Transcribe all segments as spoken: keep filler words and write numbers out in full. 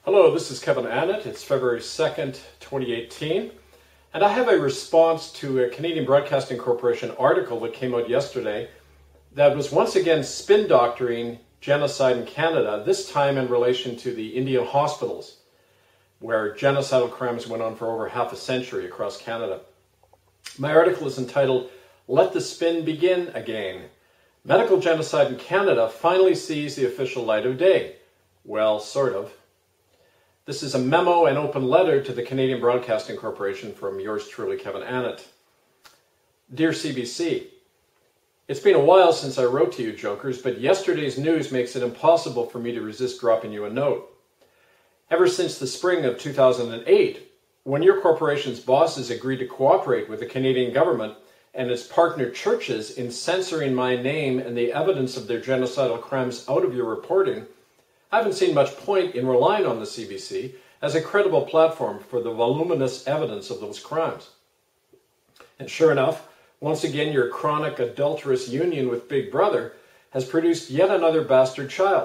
Hello, this is Kevin Annett. It's February second, twenty eighteen, and I have a response to a Canadian Broadcasting Corporation article that came out yesterday that was once again spin doctoring genocide in Canada, this time in relation to the Indian hospitals, where genocidal crimes went on for over half a century across Canada. My article is entitled, "Let the Spin Begin Again. Medical genocide in Canada finally sees the official light of day." Well, sort of. This is a memo and open letter to the Canadian Broadcasting Corporation from yours truly, Kevin Annett. Dear C B C, it's been a while since I wrote to you jokers, but yesterday's news makes it impossible for me to resist dropping you a note. Ever since the spring of two thousand eight, when your corporation's bosses agreed to cooperate with the Canadian government and its partner churches in censoring my name and the evidence of their genocidal crimes out of your reporting, I haven't seen much point in relying on the C B C as a credible platform for the voluminous evidence of those crimes. And sure enough, once again your chronic adulterous union with Big Brother has produced yet another bastard child.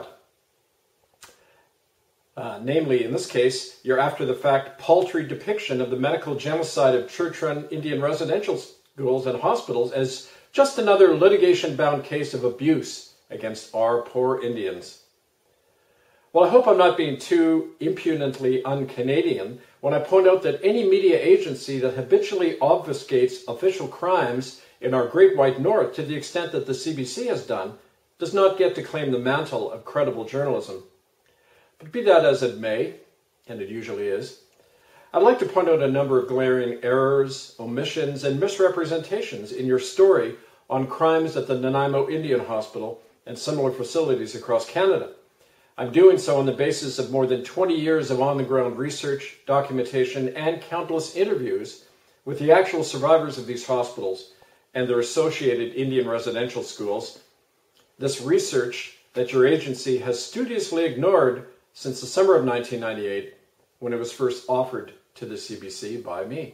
Uh, namely, in this case, your after-the-fact paltry depiction of the medical genocide of church-run Indian residential schools and hospitals as just another litigation-bound case of abuse against our poor Indians. Well, I hope I'm not being too impudently un-Canadian when I point out that any media agency that habitually obfuscates official crimes in our Great White North to the extent that the C B C has done does not get to claim the mantle of credible journalism. But be that as it may, and it usually is, I'd like to point out a number of glaring errors, omissions, and misrepresentations in your story on crimes at the Nanaimo Indian Hospital and similar facilities across Canada. I'm doing so on the basis of more than twenty years of on-the-ground research, documentation, and countless interviews with the actual survivors of these hospitals and their associated Indian residential schools. This research that your agency has studiously ignored since the summer of nineteen ninety-eight, when it was first offered to the C B C by me.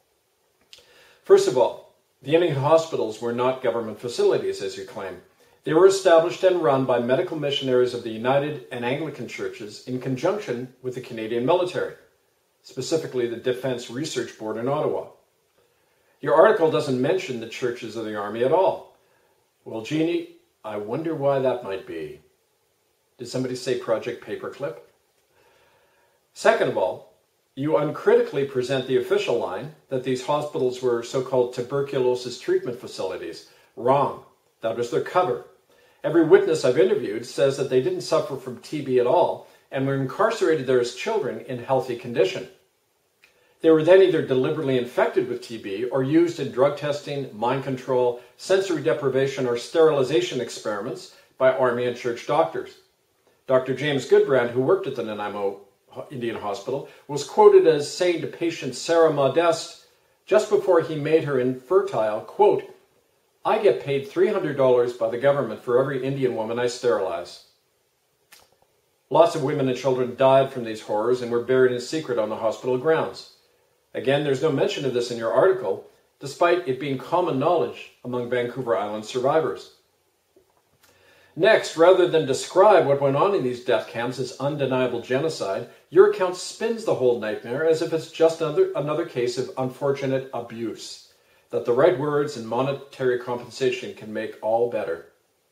First of all, the Indian hospitals were not government facilities, as you claim. They were established and run by medical missionaries of the United and Anglican churches in conjunction with the Canadian military, specifically the Defence Research Board in Ottawa. Your article doesn't mention the churches of the Army at all. Well, Jeannie, I wonder why that might be. Did somebody say Project Paperclip? Second of all, you uncritically present the official line that these hospitals were so-called tuberculosis treatment facilities. Wrong. That was their cover. Every witness I've interviewed says that they didn't suffer from T B at all and were incarcerated there as children in healthy condition. They were then either deliberately infected with T B or used in drug testing, mind control, sensory deprivation, or sterilization experiments by Army and church doctors. Doctor James Goodbrand, who worked at the Nanaimo Indian Hospital, was quoted as saying to patient Sarah Modeste just before he made her infertile, quote, "I get paid three hundred dollars by the government for every Indian woman I sterilize." Lots of women and children died from these horrors and were buried in secret on the hospital grounds. Again, there's no mention of this in your article, despite it being common knowledge among Vancouver Island survivors. Next, rather than describe what went on in these death camps as undeniable genocide, your account spins the whole nightmare as if it's just another, another case of unfortunate abuse, that the right words and monetary compensation can make all better.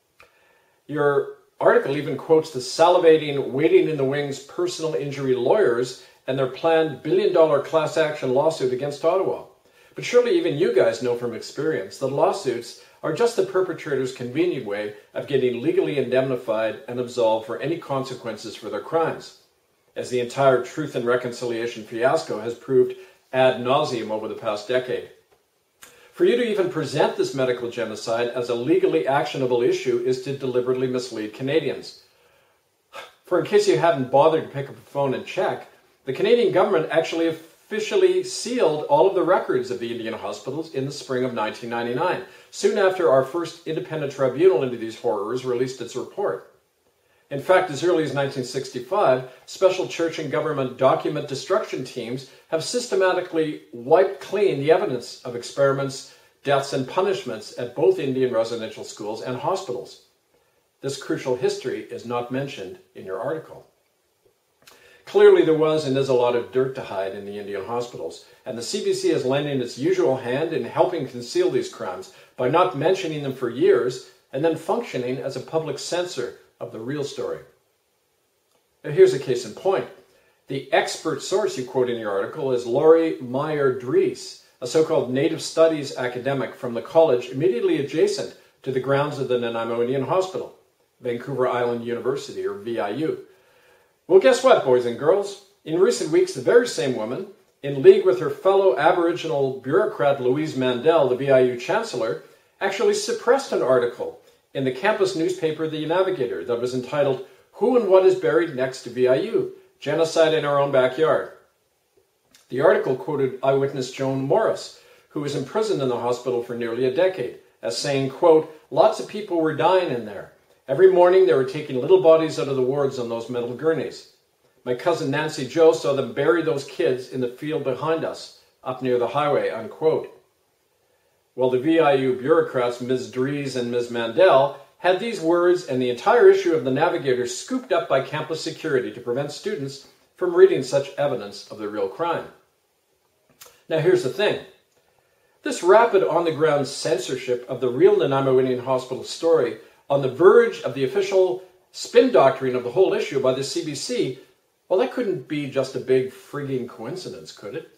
Your article even quotes the salivating, waiting in the wings personal injury lawyers and their planned billion-dollar class action lawsuit against Ottawa. But surely even you guys know from experience that lawsuits are just the perpetrator's convenient way of getting legally indemnified and absolved for any consequences for their crimes, as the entire Truth and Reconciliation fiasco has proved ad nauseum over the past decade. For you to even present this medical genocide as a legally actionable issue is to deliberately mislead Canadians. For in case you hadn't bothered to pick up a phone and check, the Canadian government actually officially sealed all of the records of the Indian hospitals in the spring of nineteen ninety-nine, soon after our first independent tribunal into these horrors released its report. In fact, as early as nineteen sixty-five, special church and government document destruction teams have systematically wiped clean the evidence of experiments, deaths, and punishments at both Indian residential schools and hospitals. This crucial history is not mentioned in your article. Clearly there was and is a lot of dirt to hide in the Indian hospitals, and the C B C is lending its usual hand in helping conceal these crimes by not mentioning them for years and then functioning as a public censor of the real story. Now here's a case in point. The expert source you quote in your article is Laurie Meyer-Dries, a so-called Native Studies academic from the college immediately adjacent to the grounds of the Nanaimo Indian Hospital, Vancouver Island University, or V I U. Well, guess what, boys and girls? In recent weeks, the very same woman, in league with her fellow Aboriginal bureaucrat Louise Mandel, the V I U chancellor, actually suppressed an article in the campus newspaper The Navigator that was entitled, "Who and What is Buried Next to V I U? Genocide in Our Own Backyard." The article quoted eyewitness Joan Morris, who was imprisoned in the hospital for nearly a decade, as saying, quote, "Lots of people were dying in there. Every morning they were taking little bodies out of the wards on those metal gurneys. My cousin Nancy Jo saw them bury those kids in the field behind us, up near the highway," unquote. Well, the V I U bureaucrats, Miz Dries and Miz Mandel, had these words and the entire issue of the Navigator scooped up by campus security to prevent students from reading such evidence of the real crime. Now here's the thing. This rapid on-the-ground censorship of the real Nanaimo Indian Hospital story on the verge of the official spin doctoring of the whole issue by the C B C, well, that couldn't be just a big frigging coincidence, could it?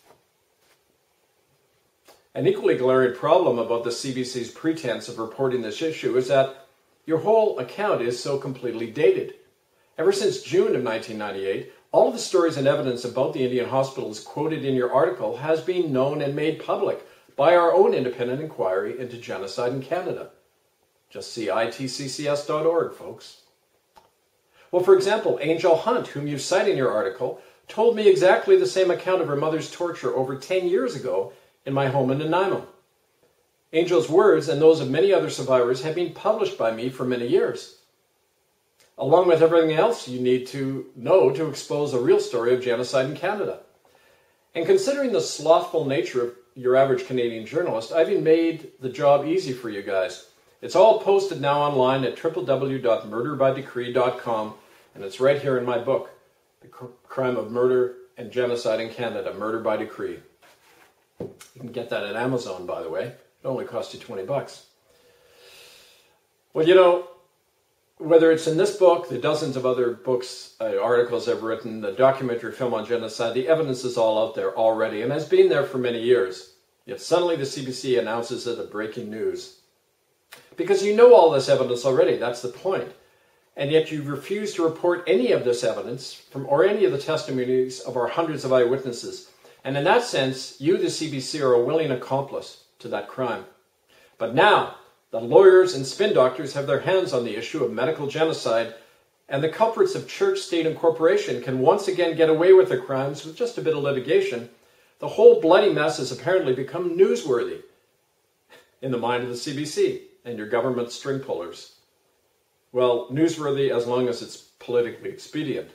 An equally glaring problem about the C B C's pretense of reporting this issue is that your whole account is so completely dated. Ever since June of nineteen ninety-eight, all of the stories and evidence about the Indian hospitals quoted in your article has been known and made public by our own independent inquiry into genocide in Canada. Just see I T C C S dot org, folks. Well, for example, Angel Hunt, whom you cite in your article, told me exactly the same account of her mother's torture over ten years ago in my home in Nanaimo. Angel's words and those of many other survivors have been published by me for many years, along with everything else you need to know to expose a real story of genocide in Canada. And considering the slothful nature of your average Canadian journalist, I've even made the job easy for you guys. It's all posted now online at w w w dot murder by decree dot com, and it's right here in my book, The Crime of Murder and Genocide in Canada, Murder by Decree. You can get that at Amazon, by the way. It only costs you twenty bucks. Well, you know, whether it's in this book, the dozens of other books, uh, articles I've written, the documentary film on genocide, the evidence is all out there already and has been there for many years. Yet suddenly the C B C announces it as breaking news. Because you know all this evidence already, that's the point. And yet you refuse to report any of this evidence from or any of the testimonies of our hundreds of eyewitnesses. And in that sense, you, the C B C, are a willing accomplice to that crime. But now, the lawyers and spin doctors have their hands on the issue of medical genocide, and the culprits of church, state, and corporation can once again get away with their crimes with just a bit of litigation. The whole bloody mess has apparently become newsworthy in the mind of the C B C and your government string pullers. Well, newsworthy as long as it's politically expedient.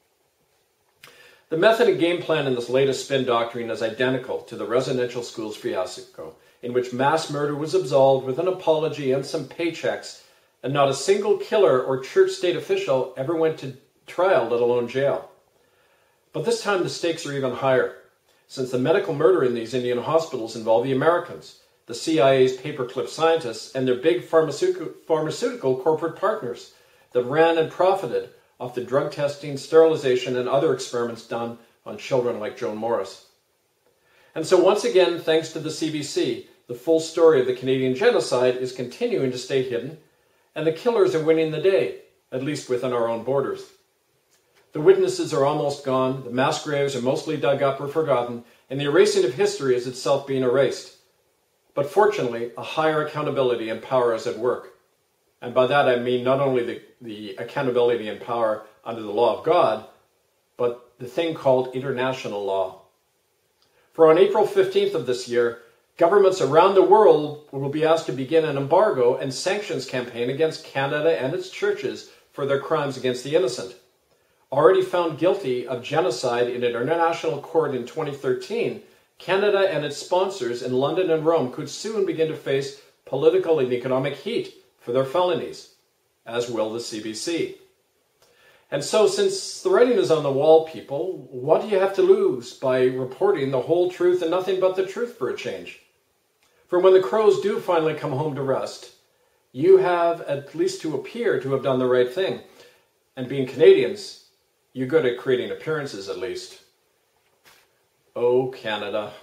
The method and game plan in this latest spin doctrine is identical to the residential schools fiasco, in which mass murder was absolved with an apology and some paychecks, and not a single killer or church-state official ever went to trial, let alone jail. But this time the stakes are even higher, since the medical murder in these Indian hospitals involve the Americans, the C I A's paperclip scientists, and their big pharmaceutical, pharmaceutical corporate partners that ran and profited off the drug testing, sterilization, and other experiments done on children like Joan Morris. And so once again, thanks to the C B C, the full story of the Canadian genocide is continuing to stay hidden, and the killers are winning the day, at least within our own borders. The witnesses are almost gone, the mass graves are mostly dug up or forgotten, and the erasing of history is itself being erased. But fortunately, a higher accountability and power is at work. And by that I mean not only the, the accountability and power under the law of God, but the thing called international law. For on April fifteenth of this year, governments around the world will be asked to begin an embargo and sanctions campaign against Canada and its churches for their crimes against the innocent. Already found guilty of genocide in an international court in twenty thirteen, Canada and its sponsors in London and Rome could soon begin to face political and economic heat for their felonies, as will the C B C. And so, since the writing is on the wall, people, what do you have to lose by reporting the whole truth and nothing but the truth for a change? For when the crows do finally come home to rest, you have at least to appear to have done the right thing. And being Canadians, you're good at creating appearances at least. Oh, Canada.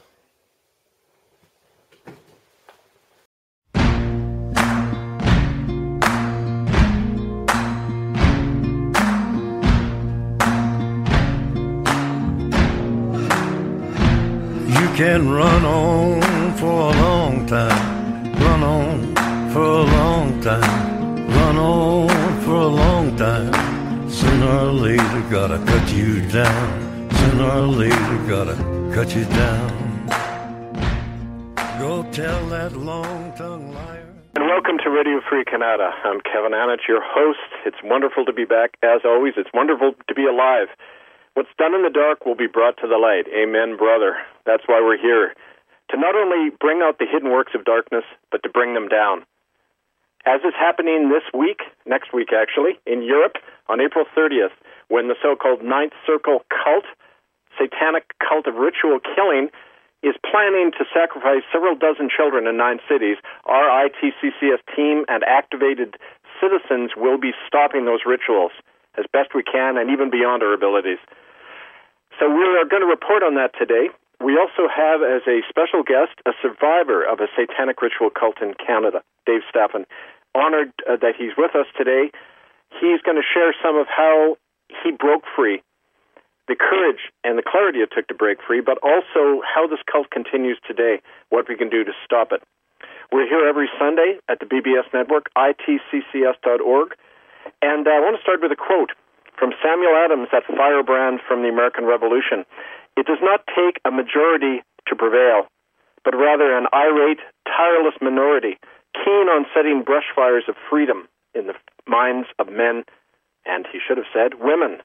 You can run on for a long time, run on for a long time, run on for a long time. Sooner or later gotta cut you down, sooner or later gotta cut you down. Go tell that long-tongued liar. And welcome to Radio Free Canada. I'm Kevin Annett, your host. It's wonderful to be back. As always, it's wonderful to be alive. What's done in the dark will be brought to the light. Amen, brother. That's why we're here. To not only bring out the hidden works of darkness, but to bring them down. As is happening this week, next week actually, in Europe, on April thirtieth, when the so-called Ninth Circle cult, satanic cult of ritual killing, is planning to sacrifice several dozen children in nine cities, our I T C C S team and activated citizens will be stopping those rituals as best we can and even beyond our abilities. So we are going to report on that today. We also have as a special guest a survivor of a satanic ritual cult in Canada, Dave Staffen. Honored uh, that he's with us today. He's going to share some of how he broke free, the courage and the clarity it took to break free, but also how this cult continues today, what we can do to stop it. We're here every Sunday at the B B S network, I T C C S dot org. And uh, I want to start with a quote from Samuel Adams, that firebrand from the American Revolution. It does not take a majority to prevail, but rather an irate, tireless minority, keen on setting brush fires of freedom in the minds of men, and he should have said, women.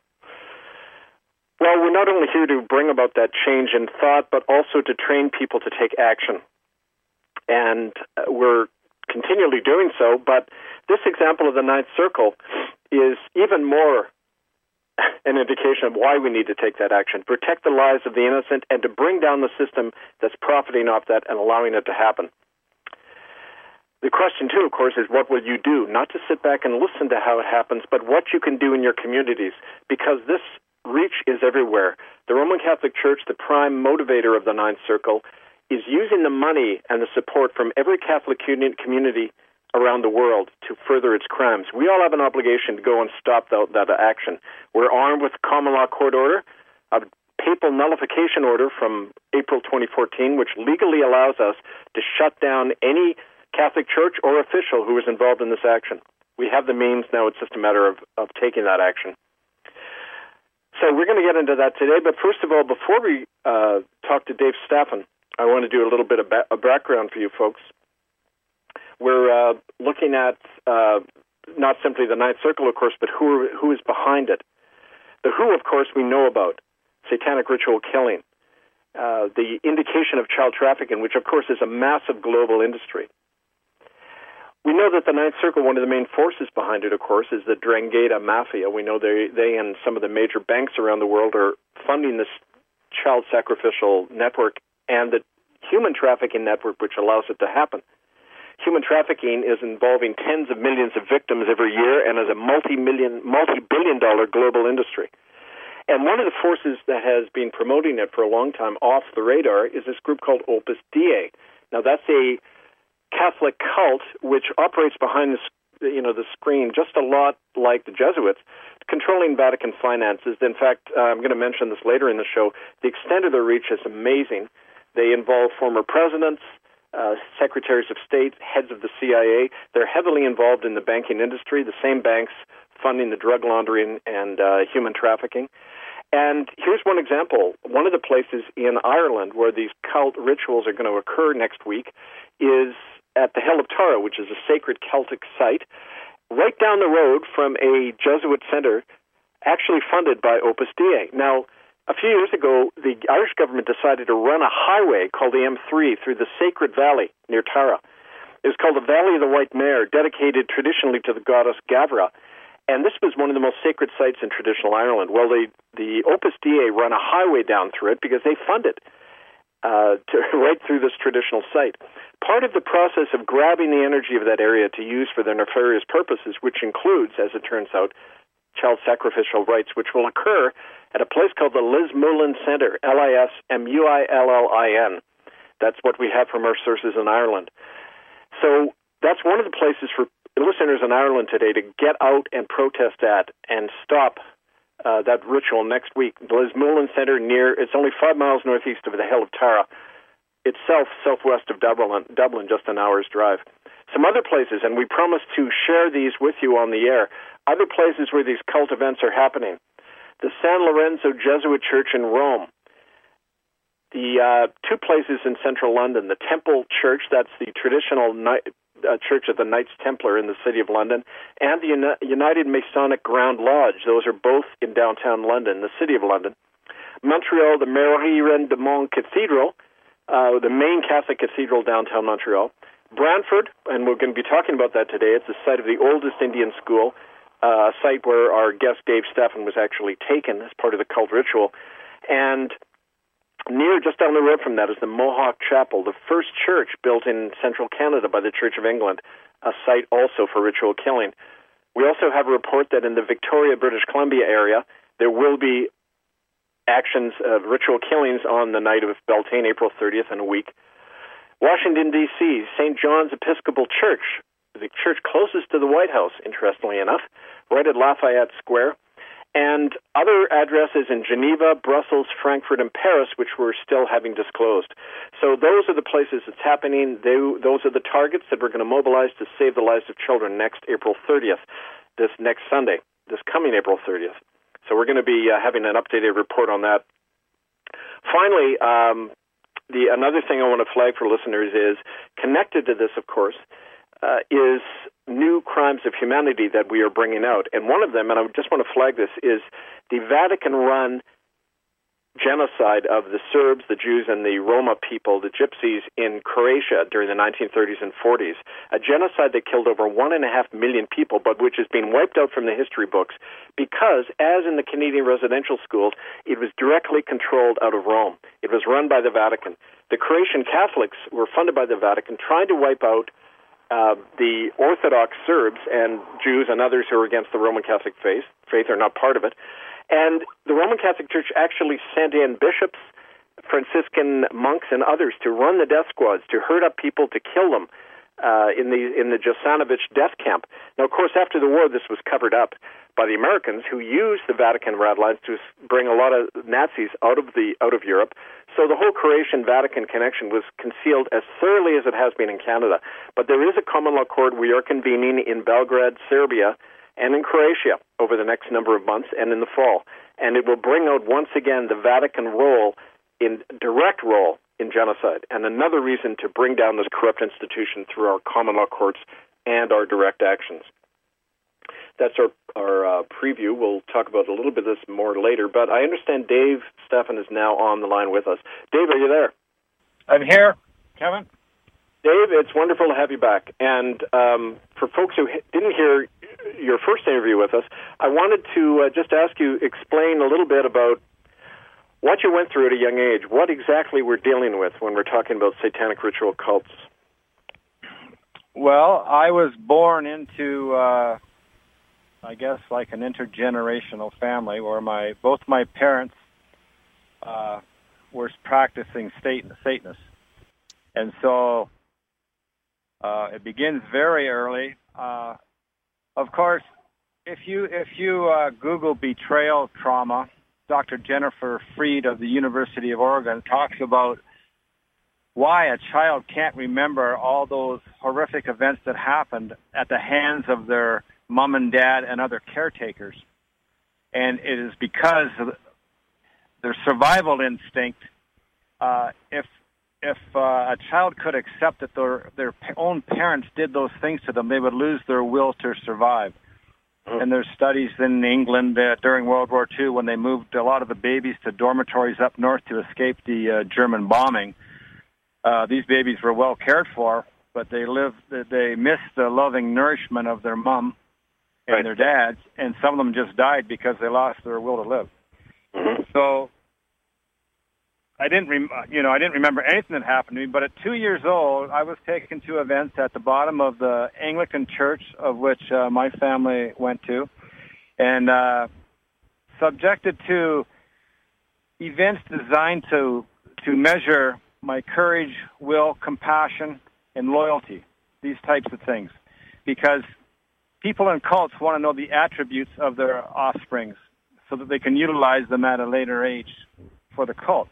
Well, we're not only here to bring about that change in thought, but also to train people to take action. And uh, we're continually doing so, but this example of the Ninth Circle is even more an indication of why we need to take that action, protect the lives of the innocent, and to bring down the system that's profiting off that and allowing it to happen. The question, too, of course, is what will you do? Not to sit back and listen to how it happens, but what you can do in your communities, because this reach is everywhere. The Roman Catholic Church, the prime motivator of the Ninth Circle, is using the money and the support from every Catholic community around the world to further its crimes. We all have an obligation to go and stop that, that action. We're armed with common law court order, a papal nullification order from April twenty fourteen, which legally allows us to shut down any Catholic church or official who is involved in this action. We have the means now. It's just a matter of, of taking that action. So we're going to get into that today. But first of all, before we uh, talk to Dave Staffen, I want to do a little bit of ba- a background for you folks. We're uh, looking at uh, not simply the Ninth Circle, of course, but who who is behind it. The who, of course, we know about, satanic ritual killing, uh, the indication of child trafficking, which, of course, is a massive global industry. We know that the Ninth Circle, one of the main forces behind it, of course, is the Drangheta Mafia. We know they, they and some of the major banks around the world are funding this child sacrificial network and the human trafficking network, which allows it to happen. Human trafficking is involving tens of millions of victims every year and is a multi-million, multi-billion dollar global industry. And one of the forces that has been promoting it for a long time off the radar is this group called Opus Dei. Now, that's a Catholic cult which operates behind the, you know, the screen just a lot like the Jesuits, controlling Vatican finances. In fact, uh, I'm going to mention this later in the show. The extent of their reach is amazing. They involve former presidents, uh, secretaries of state, heads of the C I A. They're heavily involved in the banking industry, the same banks funding the drug laundering and uh, human trafficking. And here's one example. One of the places in Ireland where these cult rituals are going to occur next week is at the Hill of Tara, which is a sacred Celtic site, right down the road from a Jesuit center actually funded by Opus Dei. Now, a few years ago, the Irish government decided to run a highway called the M three through the Sacred Valley near Tara. It was called the Valley of the White Mare, dedicated traditionally to the goddess Gavra. And this was one of the most sacred sites in traditional Ireland. Well, they, the Opus Dei run a highway down through it because they fund it uh, to, right through this traditional site. Part of the process of grabbing the energy of that area to use for their nefarious purposes, which includes, as it turns out, child sacrificial rites, which will occur at a place called the Lismullen Centre, L I S M U I L L I N. That's what we have from our sources in Ireland. So that's one of the places for listeners in Ireland today to get out and protest at and stop uh, that ritual next week. The Lismullen Centre near, it's only five miles northeast of the Hill of Tara, itself southwest of Dublin, Dublin, just an hour's drive. Some other places, and we promise to share these with you on the air, other places where these cult events are happening. The San Lorenzo Jesuit Church in Rome. The uh, two places in central London, the Temple Church, that's the traditional night, uh, Church of the Knights Templar in the city of London, and the Uni- United Masonic Grand Lodge. Those are both in downtown London, the city of London. Montreal, the Marie-Reine de Mont Cathedral, uh, the main Catholic cathedral downtown Montreal. Brantford, and we're going to be talking about that today, it's the site of the oldest Indian school, uh, a site where our guest Dave Steffen was actually taken as part of the cult ritual. And near, just down the road from that, is the Mohawk Chapel, the first church built in central Canada by the Church of England, a site also for ritual killing. We also have a report that in the Victoria, British Columbia area, there will be actions of ritual killings on the night of Beltane, April thirtieth, in a week. Washington, D C, Saint John's Episcopal Church, the church closest to the White House, interestingly enough, right at Lafayette Square. And other addresses in Geneva, Brussels, Frankfurt, and Paris, which we're still having disclosed. So those are the places it's happening. They, those are the targets that we're going to mobilize to save the lives of children next April thirtieth, this next Sunday, this coming April thirtieth. So we're going to be uh, having an updated report on that. Finally, um, the another thing I want to flag for listeners is, connected to this, of course, uh, is new crimes of humanity that we are bringing out. And one of them, and I just want to flag this, is the Vatican-run genocide of the Serbs, the Jews, and the Roma people, the Gypsies, in Croatia during the nineteen thirties and forties. A genocide that killed over one and a half million people, but which has been wiped out from the history books because, as in the Canadian residential schools, it was directly controlled out of Rome. It was run by the Vatican. The Croatian Catholics were funded by the Vatican, trying to wipe out Uh, the Orthodox Serbs and Jews and others who are against the Roman Catholic faith, faith are not part of it. And the Roman Catholic Church actually sent in bishops, Franciscan monks, and others to run the death squads, to herd up people, to kill them uh, in the in the Jasanovic death camp. Now, of course, after the war, this was covered up by the Americans, who used the Vatican red lines to bring a lot of Nazis out of the out of Europe. So the whole Croatian-Vatican connection was concealed as thoroughly as it has been in Canada. But there is a common law court we are convening in Belgrade, Serbia, and in Croatia over the next number of months and in the fall. And it will bring out once again the Vatican role, in direct role in genocide, and another reason to bring down this corrupt institution through our common law courts and our direct actions. That's our, our uh, preview. We'll talk about a little bit of this more later, but I understand Dave Steffen is now on the line with us. Dave, are you there? I'm here, Kevin. Dave, it's wonderful to have you back. And um, for folks who didn't hear your first interview with us, I wanted to uh, just ask you, explain a little bit about what you went through at a young age, what exactly we're dealing with when we're talking about satanic ritual cults. Well, I was born into... Uh I guess like an intergenerational family where my both my parents uh, were practicing Satanists. And so uh, it begins very early. Uh, of course, if you if you uh, Google betrayal trauma, Doctor Jennifer Freed of the University of Oregon talks about why a child can't remember all those horrific events that happened at the hands of their mom and dad and other caretakers. And it is because of their survival instinct. Uh, if if uh, a child could accept that their their own parents did those things to them, they would lose their will to survive. Oh. And there's studies in England uh, during World War Two when they moved a lot of the babies to dormitories up north to escape the uh, German bombing. Uh, these babies were well cared for, but they lived, they missed the loving nourishment of their mom. and right. their dads, and some of them just died because they lost their will to live. Mm-hmm. So I didn't, rem- you know, I didn't remember anything that happened to me. But at two years old, I was taken to events at the bottom of the Anglican church of which uh, my family went to, and uh, subjected to events designed to to measure my courage, will, compassion, and loyalty. These types of things, because people in cults want to know the attributes of their offsprings so that they can utilize them at a later age for the cult.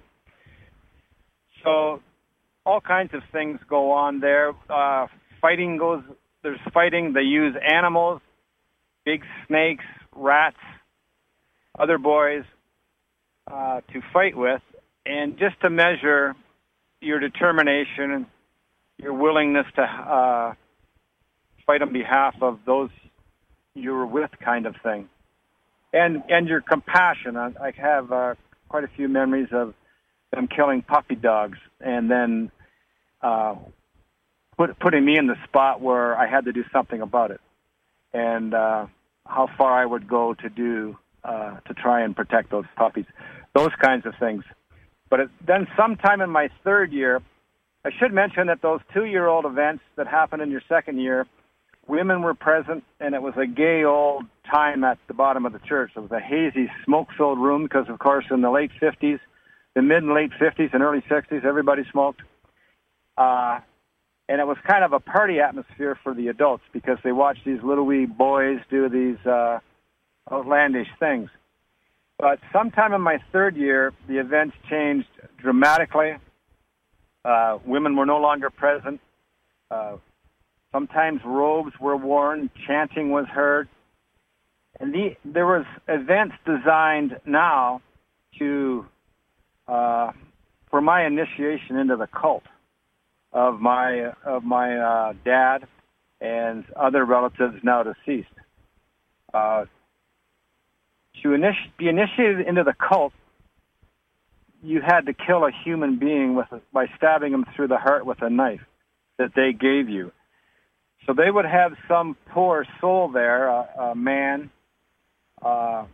So all kinds of things go on there. Uh, fighting goes, there's fighting. They use animals, big snakes, rats, other boys uh, to fight with, and just to measure your determination, your willingness to uh, fight on behalf of those you were with, kind of thing. And and your compassion. I, I have uh, quite a few memories of them killing puppy dogs and then uh, put, putting me in the spot where I had to do something about it, and uh, how far I would go to do uh, to try and protect those puppies, those kinds of things. But it, then sometime in my third year, I should mention that those two-year-old events that happened in your second year, women were present, and it was a gay old time at the bottom of the church. It was a hazy, smoke-filled room because, of course, in the late fifties, the mid and late fifties and early sixties, everybody smoked. Uh, and it was kind of a party atmosphere for the adults because they watched these little wee boys do these uh, outlandish things. But sometime in my third year, the events changed dramatically. Uh, women were no longer present. Uh, sometimes robes were worn, chanting was heard. And the, there was events designed now to uh, for my initiation into the cult of my of my uh, dad and other relatives now deceased. Uh, to initi- be initiated into the cult, you had to kill a human being with a, by stabbing him through the heart with a knife that they gave you. So they would have some poor soul there, a, a man. Uh,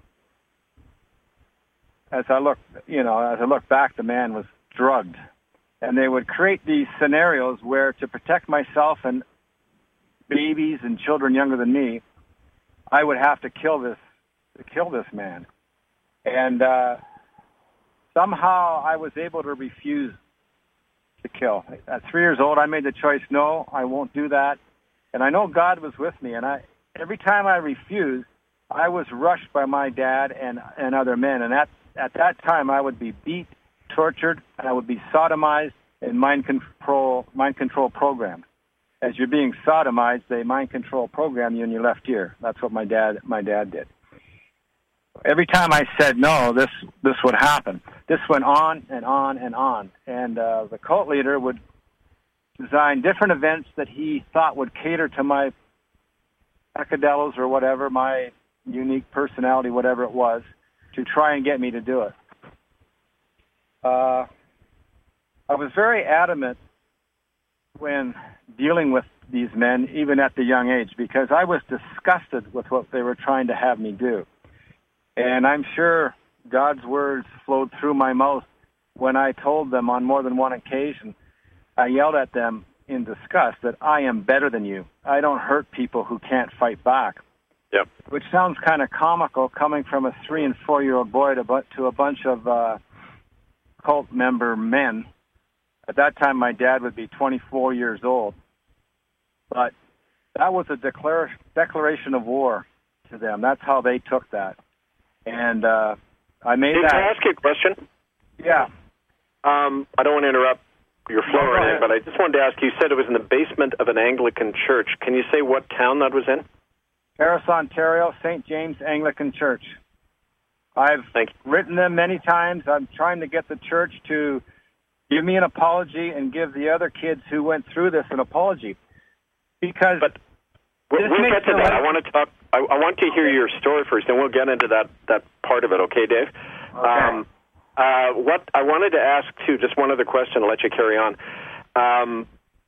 as I look, you know, as I look back, the man was drugged, and they would create these scenarios where, to protect myself and babies and children younger than me, I would have to kill this, to kill this man, and. Uh, Somehow I was able to refuse to kill. At three years old, I made the choice, no, I won't do that. And I know God was with me. And I, every time I refused, I was rushed by my dad and, and other men. And at, at that time, I would be beat, tortured, and I would be sodomized and mind control, mind control programmed. As you're being sodomized, they mind control program you in your left ear. That's what my dad, my dad did. Every time I said no, this this would happen. This went on and on and on. And uh, the cult leader would design different events that he thought would cater to my peccadillos or whatever, my unique personality, whatever it was, to try and get me to do it. Uh, I was very adamant when dealing with these men, even at the young age, because I was disgusted with what they were trying to have me do. And I'm sure God's words flowed through my mouth when I told them on more than one occasion, I yelled at them in disgust that I am better than you. I don't hurt people who can't fight back. Yep. Which sounds kind of comical coming from a three- and four-year-old boy to, to a bunch of uh, cult member men. At that time, my dad would be twenty-four years old. But that was a declar- declaration of war to them. That's how they took that. And uh, I made Can that. I ask you a question? Yeah. Um, I don't want to interrupt your flow No, or go anything, ahead. but I just wanted to ask you, you said it was in the basement of an Anglican church. Can you say what town that was in? Paris, Ontario, Saint James Anglican Church. I've Thank you. written them many times. I'm trying to get the church to give me an apology and give the other kids who went through this an apology. Because But we'll, this we'll makes get to no that. sense. I want to talk. I, I want to hear your story first, and we'll get into that, that part of it. Okay, Dave? Okay. Um, uh, what I wanted to ask too, just one other question. I'll let you carry on. Um,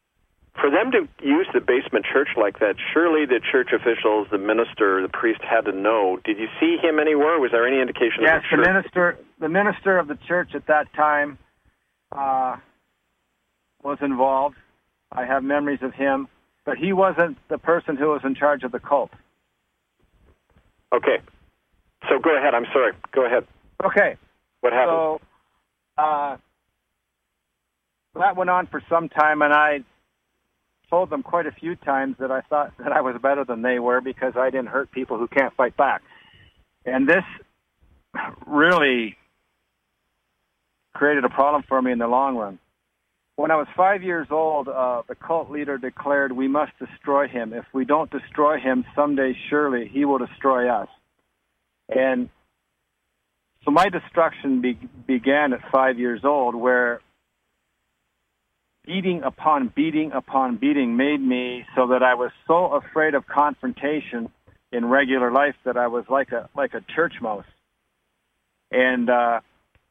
For them to use the basement church like that, surely the church officials, the minister, the priest had to know. Did you see him anywhere? Was there any indication yes, of the church? the minister, the minister of the church at that time uh, was involved. I have memories of him, but he wasn't the person who was in charge of the cult. Okay. So go ahead. I'm sorry. Go ahead. Okay. What happened? So uh, that went on for some time, and I told them quite a few times that I thought that I was better than they were because I didn't hurt people who can't fight back. And this really created a problem for me in the long run. When I was five years old, uh, the cult leader declared, "We must destroy him. If we don't destroy him, someday surely he will destroy us." And so my destruction be- began at five years old, where beating upon beating upon beating made me so that I was so afraid of confrontation in regular life that I was like a like a church mouse. And uh,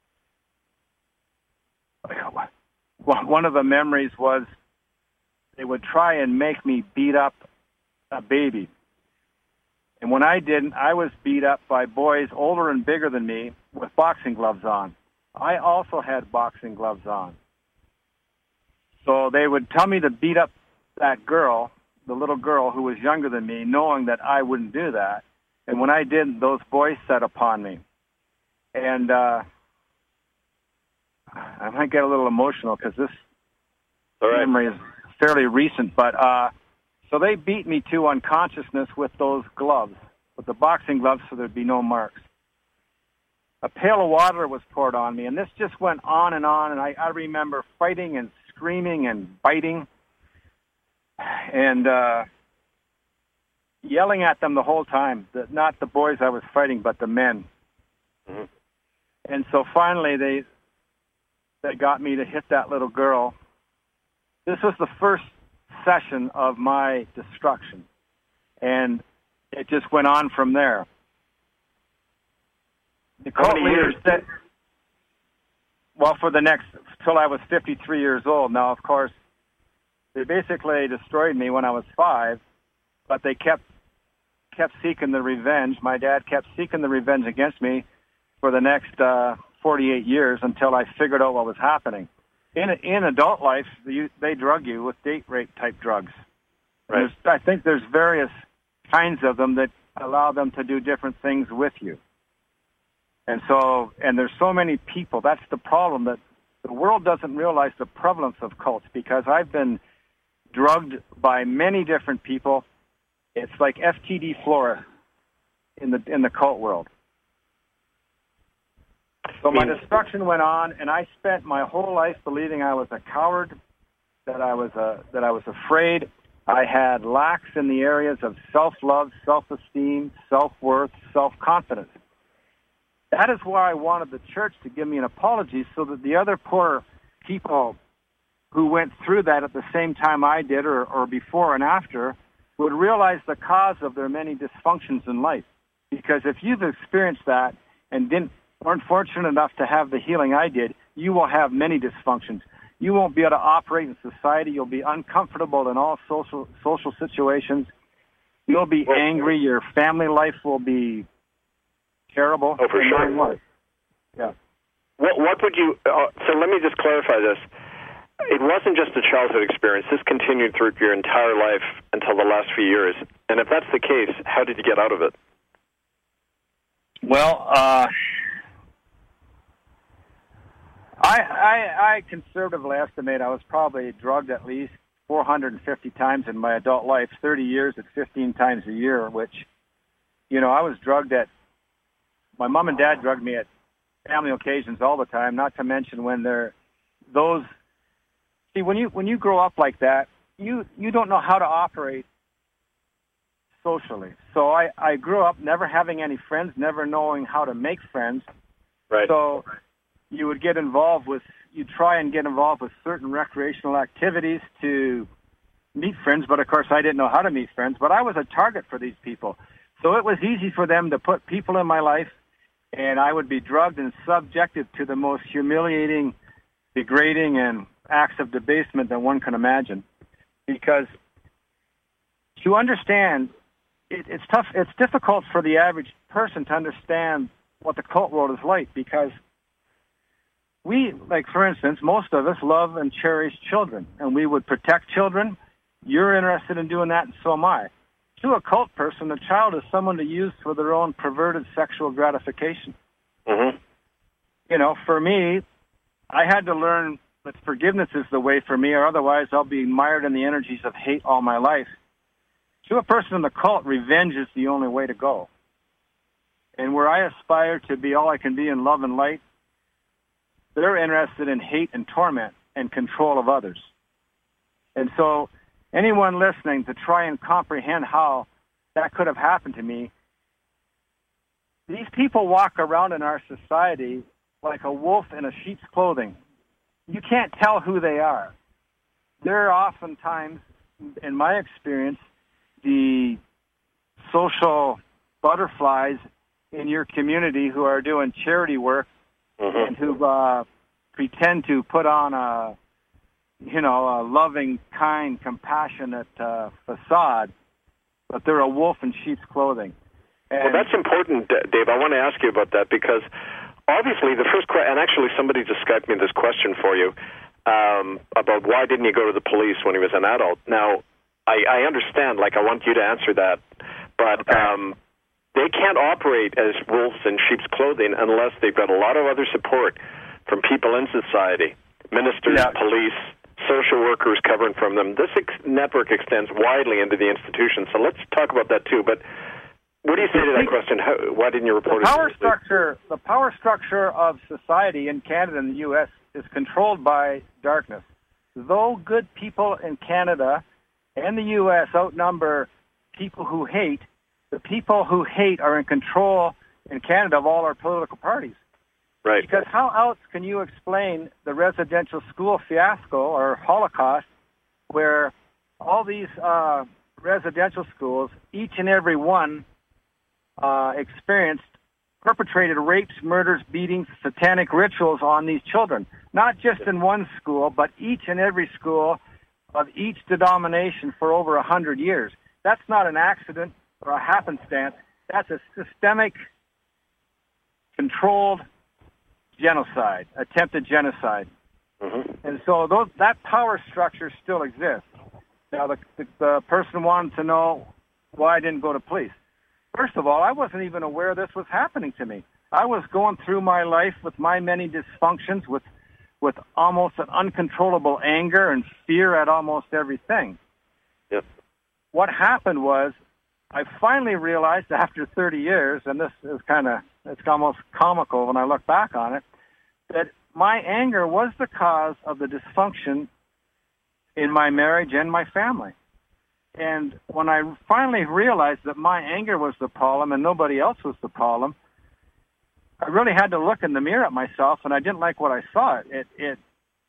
one of the memories was they would try and make me beat up a baby. And when I didn't, I was beat up by boys older and bigger than me with boxing gloves on. I also had boxing gloves on. So they would tell me to beat up that girl, the little girl who was younger than me, knowing that I wouldn't do that. And when I didn't, those boys set upon me. And uh, I might get a little emotional because this All right. memory is fairly recent. But uh, so they beat me to unconsciousness with those gloves, with the boxing gloves, so there'd be no marks. A pail of water was poured on me, and this just went on and on. And I, I remember fighting and screaming and biting and uh, yelling at them the whole time, that not the boys I was fighting, but the men. Mm-hmm. And so finally they they got me to hit that little girl. This was the first session of my destruction, and it just went on from there. The cult leader said, well, for the next, till I was fifty-three years old. Now, of course, they basically destroyed me when I was five, but they kept kept seeking the revenge. My dad kept seeking the revenge against me for the next uh, forty-eight years until I figured out what was happening. In in adult life, you, they drug you with date rape type drugs. Right. I think there's various kinds of them that allow them to do different things with you. And so, and there's so many people. That's the problem, that the world doesn't realize the prevalence of cults, because I've been drugged by many different people. It's like F T D Flora in the in the cult world. So my destruction went on, and I spent my whole life believing I was a coward, that I was a that I was afraid. I had lacks in the areas of self-love, self-esteem, self-worth, self-confidence. That is why I wanted the church to give me an apology, so that the other poor people who went through that at the same time I did, or, or before and after, would realize the cause of their many dysfunctions in life. Because if you've experienced that and didn't weren't fortunate enough to have the healing I did, you will have many dysfunctions. You won't be able to operate in society. You'll be uncomfortable in all social social situations. You'll be well, angry. Your family life will be terrible. Oh, for sure. Life. Yeah. What, what would you... Uh, so let me just clarify this. It wasn't just a childhood experience. This continued through your entire life until the last few years. And if that's the case, how did you get out of it? Well, uh... I, I, I conservatively estimate I was probably drugged at least four hundred fifty times in my adult life, thirty years at fifteen times a year, which, you know, I was drugged at, my mom and dad drugged me at family occasions all the time, not to mention when they're, those, see, when you, when you grow up like that, you, you don't know how to operate socially. So I, I grew up never having any friends, never knowing how to make friends. Right. So you would get involved with, you try and get involved with certain recreational activities to meet friends, but of course I didn't know how to meet friends, but I was a target for these people. So it was easy for them to put people in my life, and I would be drugged and subjected to the most humiliating, degrading, and acts of debasement that one can imagine. because to understand, it, it's tough. It's difficult for the average person to understand what the cult world is like, because we, like for instance, most of us love and cherish children, and we would protect children. You're interested in doing that, and so am I. To a cult person, a child is someone to use for their own perverted sexual gratification. Mm-hmm. You know, for me, I had to learn that forgiveness is the way for me, or otherwise I'll be mired in the energies of hate all my life. To a person in the cult, revenge is the only way to go. And where I aspire to be all I can be in love and light, they're interested in hate and torment and control of others. And so anyone listening to try and comprehend how that could have happened to me, these people walk around in our society like a wolf in a sheep's clothing. You can't tell who they are. They're oftentimes, in my experience, the social butterflies in your community who are doing charity work, mm-hmm. and who uh, pretend to put on a, you know, a loving, kind, compassionate uh, facade, but they're a wolf in sheep's clothing. And well, that's important, Dave. I want to ask you about that, because obviously the first question, and actually somebody just Skyped me this question for you, um, about why didn't you go to the police when he was an adult? Now, I, I understand, like, I want you to answer that, but okay. um, they can't operate as wolves in sheep's clothing unless they've got a lot of other support from people in society, ministers, yeah. police, social workers covering from them. This ex- network extends widely into the institution, so let's talk about that too. But what do you say to that question? How, why didn't you report the it? Power structure, the power structure of society in Canada and the U S is controlled by darkness. Though good people in Canada and the U S outnumber people who hate, the people who hate are in control in Canada of all our political parties. Right. Because how else can you explain the residential school fiasco or Holocaust, where all these uh, residential schools, each and every one, uh, experienced perpetrated rapes, murders, beatings, satanic rituals on these children? Not just in one school, but each and every school of each denomination for over a hundred years. That's not an accident or a happenstance. That's a systemic, controlled genocide, attempted genocide. Mm-hmm. And so those, that power structure still exists. Now, the, the, the person wanted to know why I didn't go to police. First of all, I wasn't even aware this was happening to me. I was going through my life with my many dysfunctions, with with almost an uncontrollable anger and fear at almost everything. Yep. What happened was, I finally realized after thirty years, and this is kind of, it's almost comical when I look back on it, that my anger was the cause of the dysfunction in my marriage and my family. And when I finally realized that my anger was the problem and nobody else was the problem, I really had to look in the mirror at myself, and I didn't like what I saw. It, it, it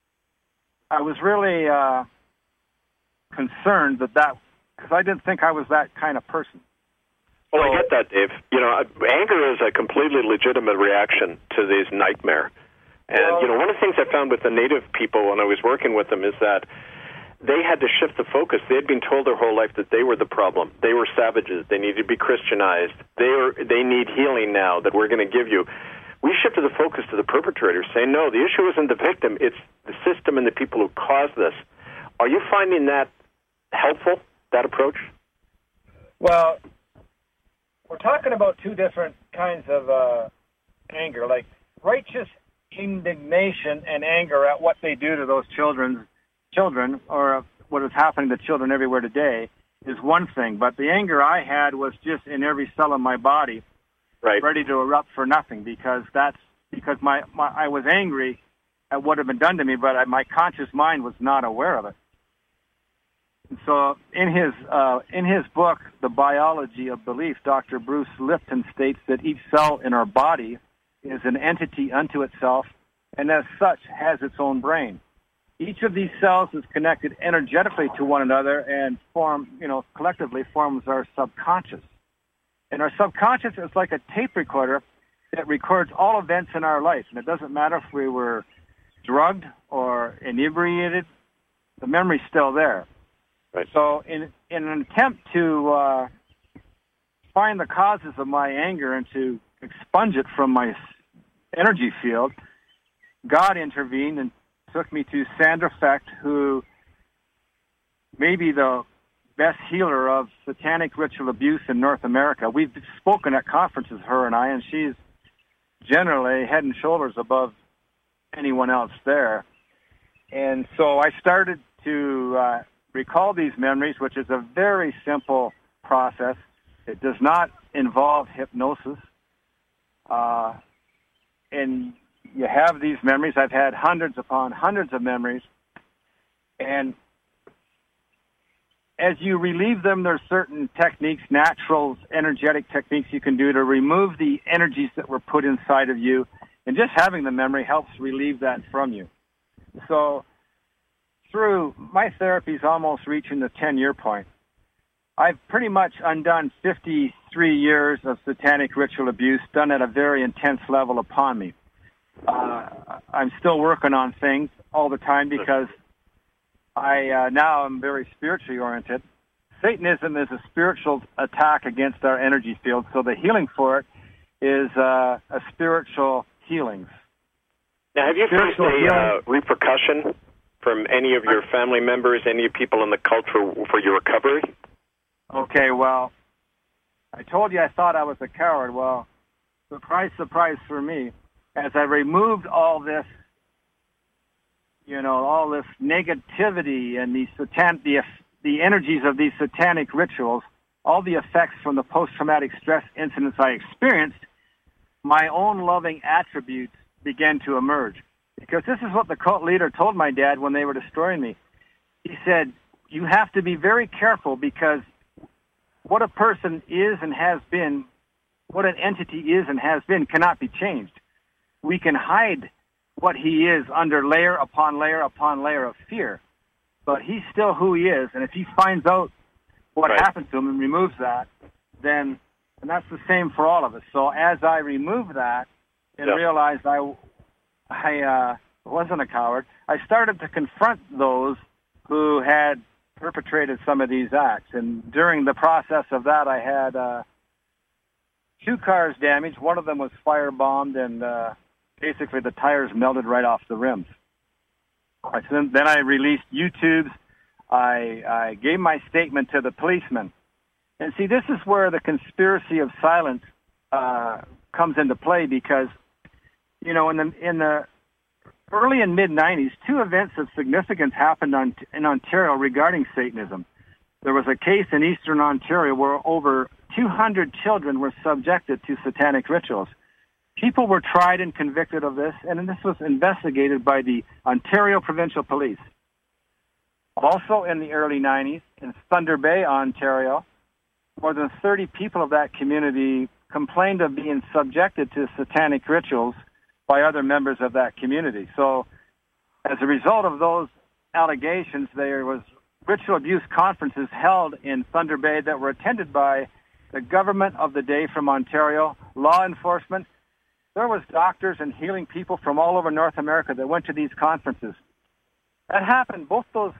I was really uh, concerned that that, because I didn't think I was that kind of person. Well, I get that, Dave. You know, anger is a completely legitimate reaction to this nightmare. And, well, you know, one of the things I found with the Native people when I was working with them is that they had to shift the focus. They had been told their whole life that they were the problem. They were savages. They needed to be Christianized. They are, they need healing now that we're going to give you. We shifted the focus to the perpetrators, saying, no, the issue isn't the victim. It's the system and the people who caused this. Are you finding that helpful, that approach? Well, we're talking about two different kinds of uh, anger, like righteous indignation and anger at what they do to those children, children, or what is happening to children everywhere today is one thing. But the anger I had was just in every cell of my body, right, ready to erupt for nothing, because that's because my, my I was angry at what had been done to me, but I, my conscious mind was not aware of it. And so in his uh, in his book, The Biology of Belief, Doctor Bruce Lipton states that each cell in our body is an entity unto itself, and as such has its own brain. Each of these cells is connected energetically to one another and form, you know, collectively forms our subconscious. And our subconscious is like a tape recorder that records all events in our life. And it doesn't matter if we were drugged or inebriated, the memory's still there. Right. So in, in an attempt to uh, find the causes of my anger and to expunge it from my energy field, God intervened and took me to Sandra Fecht, who may be the best healer of satanic ritual abuse in North America. We've spoken at conferences, her and I, and she's generally head and shoulders above anyone else there. And so I started to uh, recall these memories, which is a very simple process. It does not involve hypnosis. Uh, and you have these memories. I've had hundreds upon hundreds of memories. And as you relieve them, there's certain techniques, natural, energetic techniques you can do to remove the energies that were put inside of you. And just having the memory helps relieve that from you. So through my therapy is almost reaching the ten-year point. I've pretty much undone fifty-three years of satanic ritual abuse done at a very intense level upon me. Uh, I'm still working on things all the time because I uh, now am very spiritually oriented. Satanism is a spiritual attack against our energy field, so the healing for it is uh, a spiritual healings. Now, have you faced Spiritual a uh, healing. repercussion from any of your family members, any people in the cult for, for your recovery? Okay, well, I told you I thought I was a coward. Well, surprise, surprise for me. As I removed all this, you know, all this negativity and the satan- the, the energies of these satanic rituals, all the effects from the post-traumatic stress incidents I experienced, my own loving attributes began to emerge. Because this is what the cult leader told my dad when they were destroying me. He said, you have to be very careful because what a person is and has been, what an entity is and has been cannot be changed. We can hide what he is under layer upon layer upon layer of fear, but he's still who he is. And if he finds out what right. happened to him and removes that, then, and that's the same for all of us. So as I removed that and yeah. realized I, I uh, wasn't a coward, I started to confront those who had perpetrated some of these acts. And during the process of that, I had uh, two cars damaged. One of them was firebombed, and uh, basically the tires melted right off the rims. I, then I released YouTubes. I, I gave my statement to the policeman. And see, this is where the conspiracy of silence uh, comes into play because, you know, in the in the early and mid nineties, two events of significance happened on, in Ontario regarding Satanism. There was a case in eastern Ontario where over two hundred children were subjected to satanic rituals. People were tried and convicted of this, and this was investigated by the Ontario Provincial Police. Also in the early nineties, in Thunder Bay, Ontario, more than thirty people of that community complained of being subjected to satanic rituals by other members of that community. So as a result of those allegations, there was ritual abuse conferences held in Thunder Bay that were attended by the government of the day from Ontario, law enforcement. There was doctors and healing people from all over North America that went to these conferences. That happened, both those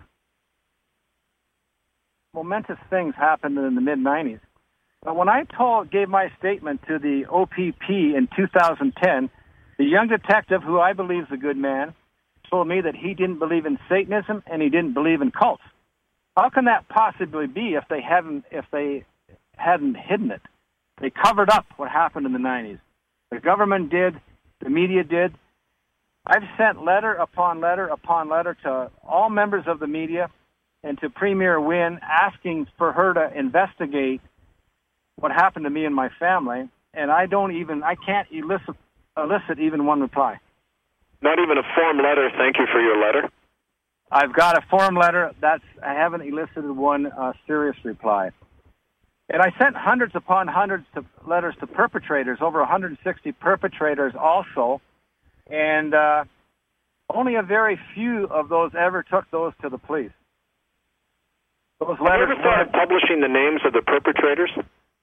momentous things happened in the mid nineties. But when I told, gave my statement to the O P P in two thousand ten, the young detective, who I believe is a good man, told me that he didn't believe in Satanism and he didn't believe in cults. How can that possibly be if they haven't if they hadn't hidden it? They covered up what happened in the nineties. The government did, the media did. I've sent letter upon letter upon letter to all members of the media and to Premier Wynne asking for her to investigate what happened to me and my family, and I don't even, I can't elicit, elicit even one reply. Not even a form letter, thank you for your letter? I've got a form letter, that's, I haven't elicited one uh, serious reply. And I sent hundreds upon hundreds of letters to perpetrators, over one hundred sixty perpetrators also, and uh, only a very few of those ever took those to the police. Those Have letters you ever thought of publishing the names of the perpetrators?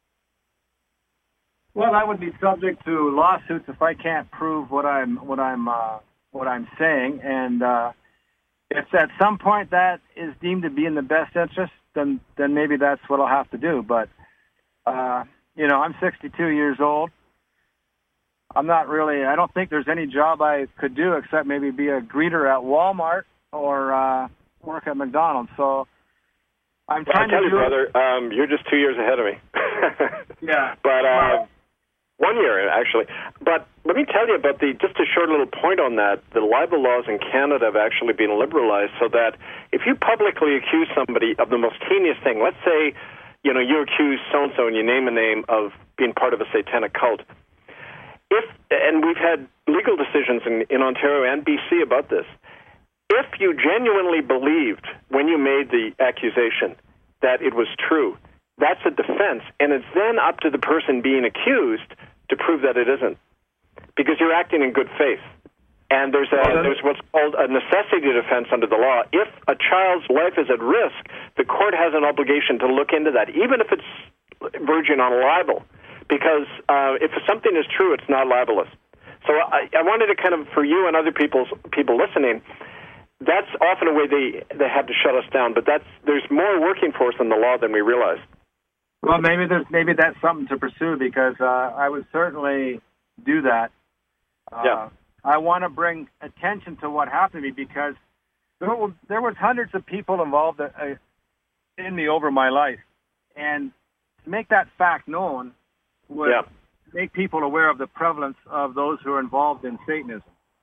Well, I would be subject to lawsuits if I can't prove what I'm what I'm uh, what I'm saying, and uh, if at some point that is deemed to be in the best interest, then then maybe that's what I'll have to do. But uh, you know, I'm sixty-two years old. I'm not really. I don't think there's any job I could do except maybe be a greeter at Walmart or uh, work at McDonald's. So I'm well, trying I'll tell to you, do brother, um, you're just two years ahead of me. Yeah, but uh, one year actually. But let me tell you about the just a short little point on that. The libel laws in Canada have actually been liberalized so that if you publicly accuse somebody of the most heinous thing, let's say, you know, you accuse so and so and you name a name of being part of a satanic cult. If, and we've had legal decisions in, in Ontario and B C about this, if you genuinely believed when you made the accusation that it was true, that's a defense, and it's then up to the person being accused to prove that it isn't, because you're acting in good faith. And there's a, there's what's called a necessity defense under the law. If a child's life is at risk, the court has an obligation to look into that, even if it's verging on libel. Because uh, if something is true, it's not libelous. So I, I wanted to kind of, for you and other people's, people listening, that's often a way they, they have to shut us down. But that's there's more working for us in the law than we realize. Well, maybe there's maybe that's something to pursue, because uh, I would certainly do that. Uh, yeah. I want to bring attention to what happened to me, because there was, there was hundreds of people involved uh, in me over my life, and to make that fact known would yeah. make people aware of the prevalence of those who are involved in Satanism.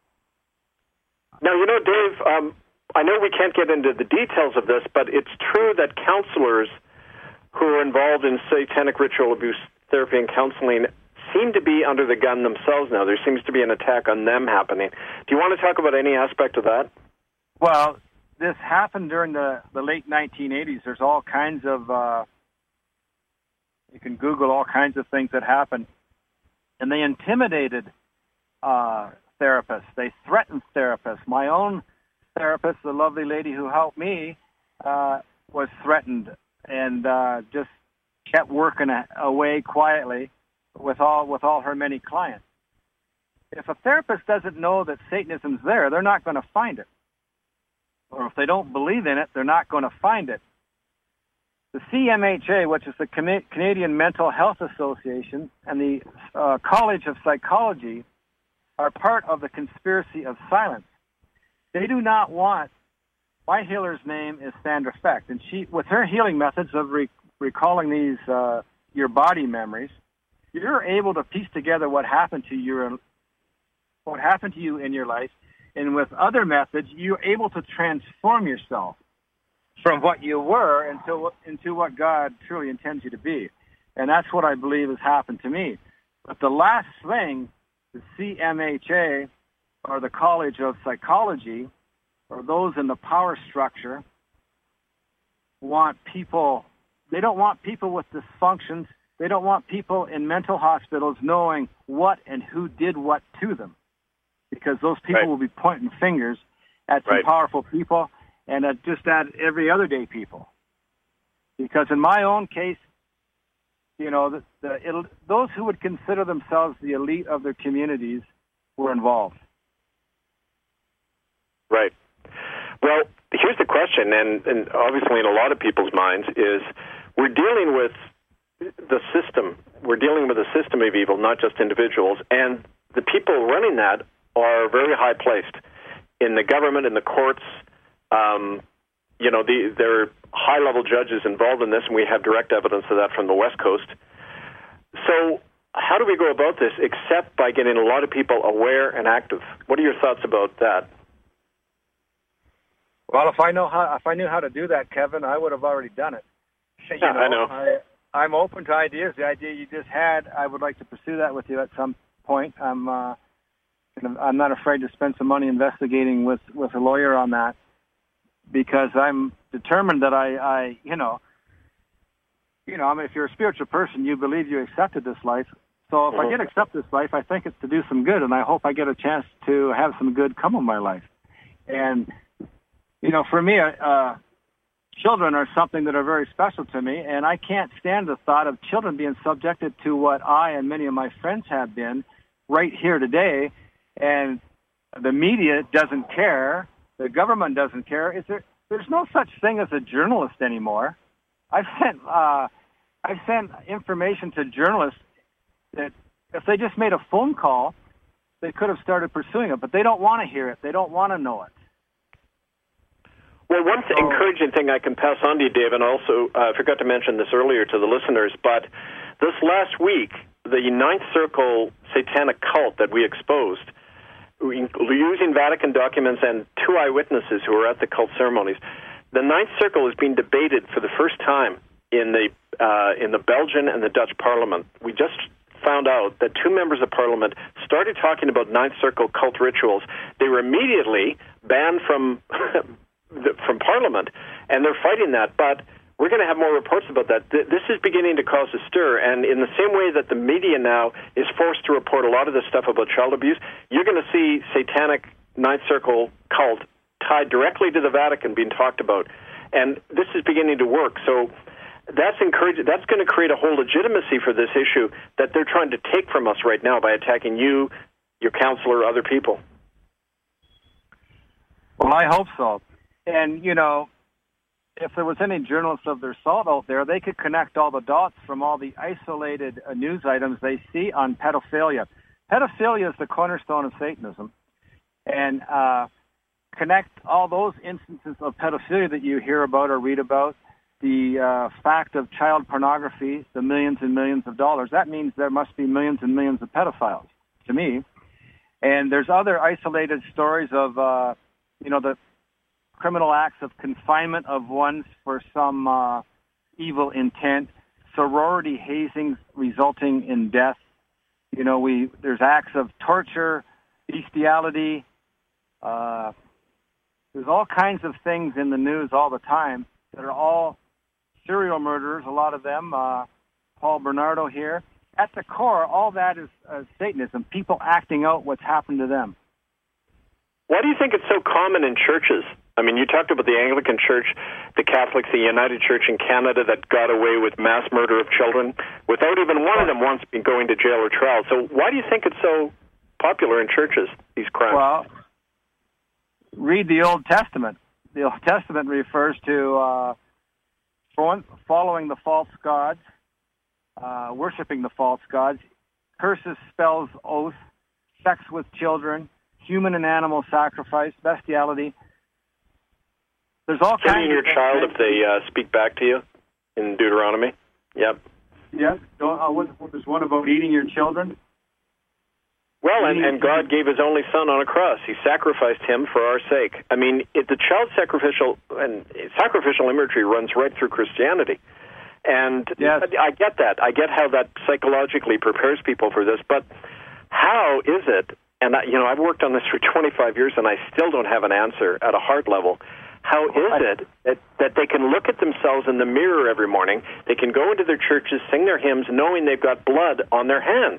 Now, you know, Dave, um, I know we can't get into the details of this, but it's true that counselors who are involved in satanic ritual abuse therapy and counseling seem to be under the gun themselves now. There seems to be an attack on them happening. Do you want to talk about any aspect of that? Well, this happened during the, the late nineteen eighties. There's all kinds of... Uh, You can Google all kinds of things that happened. And they intimidated uh, therapists. They threatened therapists. My own therapist, the lovely lady who helped me, uh, was threatened and uh, just kept working away quietly with all with all her many clients. If a therapist doesn't know that Satanism's there, they're not going to find it. Or if they don't believe in it, they're not going to find it. The C M H A, which is the Canadian Mental Health Association, and the uh, College of Psychology are part of the conspiracy of silence. They do not want... My healer's name is Sandra Fecht, and she, with her healing methods of re- recalling these uh, your body memories, you're able to piece together what happened to your what happened to you in your life, and with other methods, you're able to transform yourself from what you were into, into what God truly intends you to be. And that's what I believe has happened to me. But the last thing, the C M H A, or the College of Psychology, or those in the power structure, want people, they don't want people with dysfunctions. They don't want people in mental hospitals knowing what and who did what to them, because those people right. will be pointing fingers at some right. powerful people and at just at every other day people. Because in my own case, you know, the, the, it'll, those who would consider themselves the elite of their communities were involved. Right. Well, here's the question, and, and obviously in a lot of people's minds, is we're dealing with the system. We're dealing with a system of evil, not just individuals, and the people running that are very high-placed in the government, in the courts. Um, you know, the, there are high-level judges involved in this, and we have direct evidence of that from the West Coast. So how do we go about this except by getting a lot of people aware and active? What are your thoughts about that? Well, if I know how, if I knew how to do that, Kevin, I would have already done it. You yeah, know, I know. I, I'm open to ideas. The idea you just had, I would like to pursue that with you at some point. I'm, uh, I'm not afraid to spend some money investigating with, with a lawyer on that, because I'm determined that I, I, you know, you know, I mean, if you're a spiritual person, you believe you accepted this life. So if mm-hmm. I get accept this life, I think it's to do some good, and I hope I get a chance to have some good come of my life. And you know, for me, uh, children are something that are very special to me, and I can't stand the thought of children being subjected to what I and many of my friends have been right here today, and the media doesn't care, the government doesn't care. Is there? There's no such thing as a journalist anymore. I've sent uh, I've sent information to journalists that if they just made a phone call, they could have started pursuing it, but they don't want to hear it. They don't want to know it. Well, one So- encouraging thing I can pass on to you, Dave, and also uh, I forgot to mention this earlier to the listeners, but this last week, the Ninth Circle satanic cult that we exposed, using Vatican documents and two eyewitnesses who were at the cult ceremonies, the Ninth Circle is being debated for the first time in the uh, in the Belgian and the Dutch Parliament. We just found out that two members of Parliament started talking about Ninth Circle cult rituals. They were immediately banned from from Parliament, and they're fighting that. But we're going to have more reports about that. This is beginning to cause a stir, and in the same way that the media now is forced to report a lot of this stuff about child abuse, you're going to see satanic Ninth Circle cult tied directly to the Vatican being talked about, and this is beginning to work. So that's encouraging. That's going to create a whole legitimacy for this issue that they're trying to take from us right now by attacking you, your counselor, other people. Well, I hope so. And, you know, if there was any journalists of their salt out there, they could connect all the dots from all the isolated uh, news items they see on pedophilia. Pedophilia is the cornerstone of Satanism. And uh, connect all those instances of pedophilia that you hear about or read about, the uh, fact of child pornography, the millions and millions of dollars. That means there must be millions and millions of pedophiles, to me. And there's other isolated stories of, uh, you know, the criminal acts of confinement of ones for some uh, evil intent, sorority hazings resulting in death. You know, we there's acts of torture, bestiality. Uh, there's all kinds of things in the news all the time that are all serial murderers, a lot of them. Uh, Paul Bernardo here. At the core, all that is uh, Satanism, people acting out what's happened to them. Why do you think it's so common in churches? I mean, you talked about the Anglican Church, the Catholics, the United Church in Canada that got away with mass murder of children without even one of them once being going to jail or trial. So why do you think it's so popular in churches, these crimes? Well, read the Old Testament. The Old Testament refers to uh, following the false gods, uh, worshiping the false gods, curses, spells, oath, sex with children, human and animal sacrifice, bestiality. There's all kinds Killing your of child things. if they uh, speak back to you in Deuteronomy. Yep. Yeah. Don't, uh, what, there's one about eating your children. Well, and, and God gave His only Son on a cross. He sacrificed Him for our sake. I mean, it, the child sacrificial and sacrificial imagery runs right through Christianity. And yes. I, I get that. I get how that psychologically prepares people for this. But how is it, and I, you know, I've worked on this for twenty-five years, and I still don't have an answer at a heart level. How is it that, that they can look at themselves in the mirror every morning, they can go into their churches, sing their hymns, knowing they've got blood on their hands?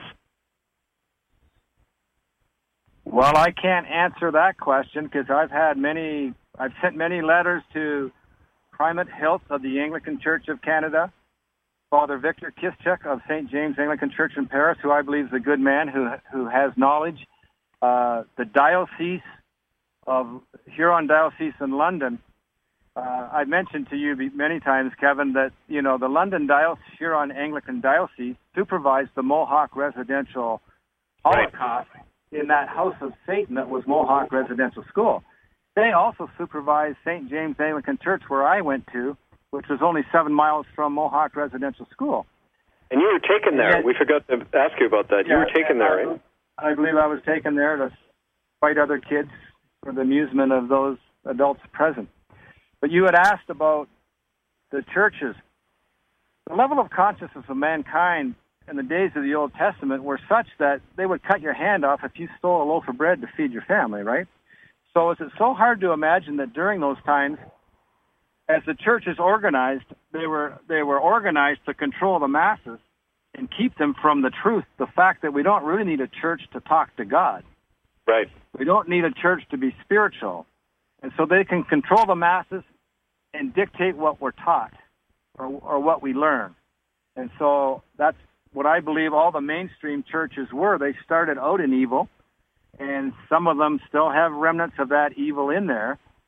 Well, I can't answer that question because I've had many, I've sent many letters to Primate Hilt of the Anglican Church of Canada, Father Victor Kischuk of Saint James Anglican Church in Paris, who I believe is a good man who who has knowledge, uh, the Diocese of Huron Diocese in London. Uh, I've mentioned to you many times, Kevin, that, you know, the London Diocese, Huron Anglican Diocese supervised the Mohawk Residential Holocaust right. in that House of Satan that was Mohawk Residential School. They also supervised Saint James Anglican Church, where I went to, which was only seven miles from Mohawk Residential School. And you were taken there. Yet, we forgot to ask you about that. You yeah, were taken there, I, right? I believe I was taken there to fight other kids for the amusement of those adults present. But you had asked about the churches. The level of consciousness of mankind in the days of the Old Testament were such that they would cut your hand off if you stole a loaf of bread to feed your family, right? So is it so hard to imagine that during those times, as the churches organized, they were they were organized to control the masses and keep them from the truth, the fact that we don't really need a church to talk to God. Right. We don't need a church to be spiritual. And so they can control the masses and dictate what we're taught or, or what we learn. And so that's what I believe all the mainstream churches were. They started out in evil, and some of them still have remnants of that evil in there.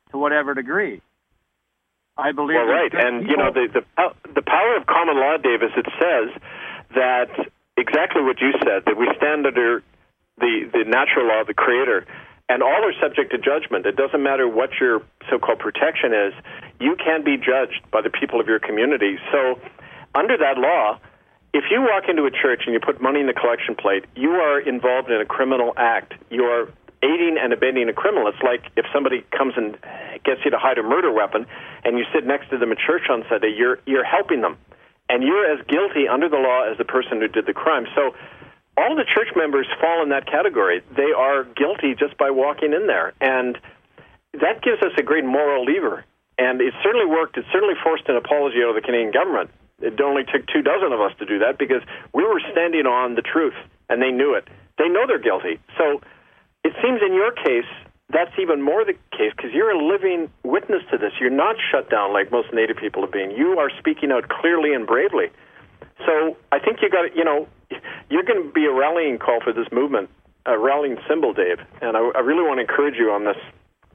to whatever degree. I believe. Well, right, and people, you know the, the the power of common law, Davis. It says that exactly what you said, that we stand under the the natural law of the Creator, and all are subject to judgment. It doesn't matter what your so-called protection is. You can be judged by the people of your community. So, under that law, if you walk into a church and you put money in the collection plate, you are involved in a criminal act. You are aiding and abetting a criminal. It's like if somebody comes and gets you to hide a murder weapon and you sit next to them at church on Sunday, you're you're helping them. And you're as guilty under the law as the person who did the crime. So all the church members fall in that category. They are guilty just by walking in there. And that gives us a great moral lever. And it certainly worked. It certainly forced an apology out of the Canadian government. It only took two dozen of us to do that because we were standing on the truth, and they knew it. They know they're guilty. So it seems in your case, that's even more the case because you're a living witness to this. You're not shut down like most Native people have been. You are speaking out clearly and bravely. So I think you got, you know, you're going to be a rallying call for this movement, a rallying symbol, Dave. And I, I really want to encourage you on this.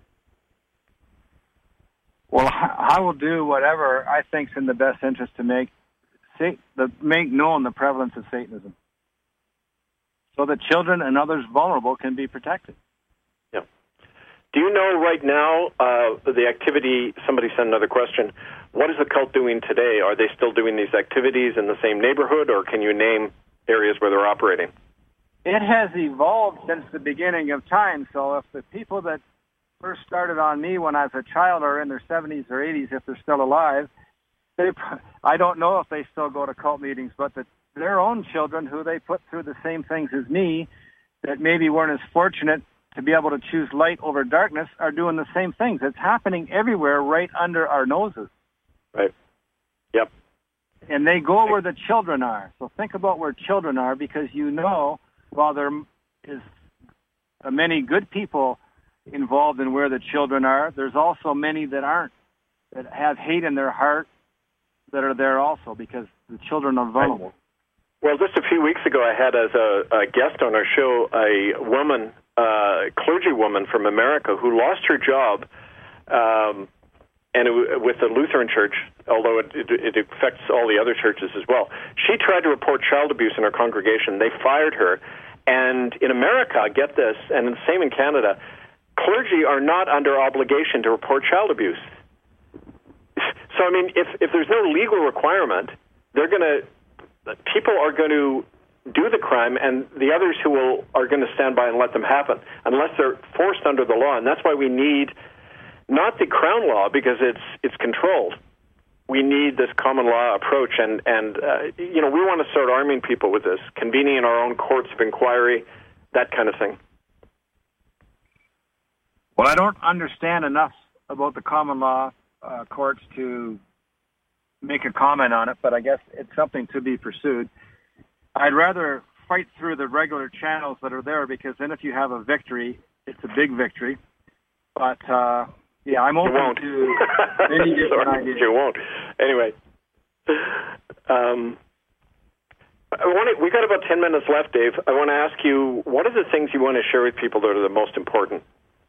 Well, I will do whatever I think is in the best interest to make the make known the prevalence of Satanism, so that children and others vulnerable can be protected. Yeah. Do you know right now uh, the activity? Somebody sent another question. What is the cult doing today? Are they still doing these activities in the same neighborhood, or can you name areas where they're operating? It has evolved since the beginning of time. So if the people that first started on me when I was a child are in their seventies or eighties, if they're still alive, they, I don't know if they still go to cult meetings, but the, their own children who they put through the same things as me that maybe weren't as fortunate to be able to choose light over darkness are doing the same things. It's happening everywhere right under our noses. Right. Yep. And they go where the children are. So think about where children are, because you know, while there is many good people involved in where the children are, there's also many that aren't, that have hate in their heart, that are there also because the children are vulnerable. Well, just a few weeks ago, I had as a, a guest on our show a woman, uh, clergy woman from America who lost her job um, and it, with the Lutheran Church, although it, it, it affects all the other churches as well. She tried to report child abuse in her congregation. They fired her. And in America, get this, and the same in Canada, clergy are not under obligation to report child abuse. So, I mean, if, if there's no legal requirement, they're going to, people are going to do the crime, and the others who will are going to stand by and let them happen, unless they're forced under the law. And that's why we need not the Crown law, because it's it's controlled. We need this common law approach, and, and uh, you know, we want to start arming people with this, convening in our own courts of inquiry, that kind of thing. Well, I don't understand enough about the common law uh, courts to make a comment on it, but I guess it's something to be pursued. I'd rather fight through the regular channels that are there, because then if you have a victory, it's a big victory. But, uh, yeah, I'm open to any different Sorry, ideas. You won't. Anyway, um, I want to, we got about ten minutes left, Dave. I want to ask you, what are the things you want to share with people that are the most important?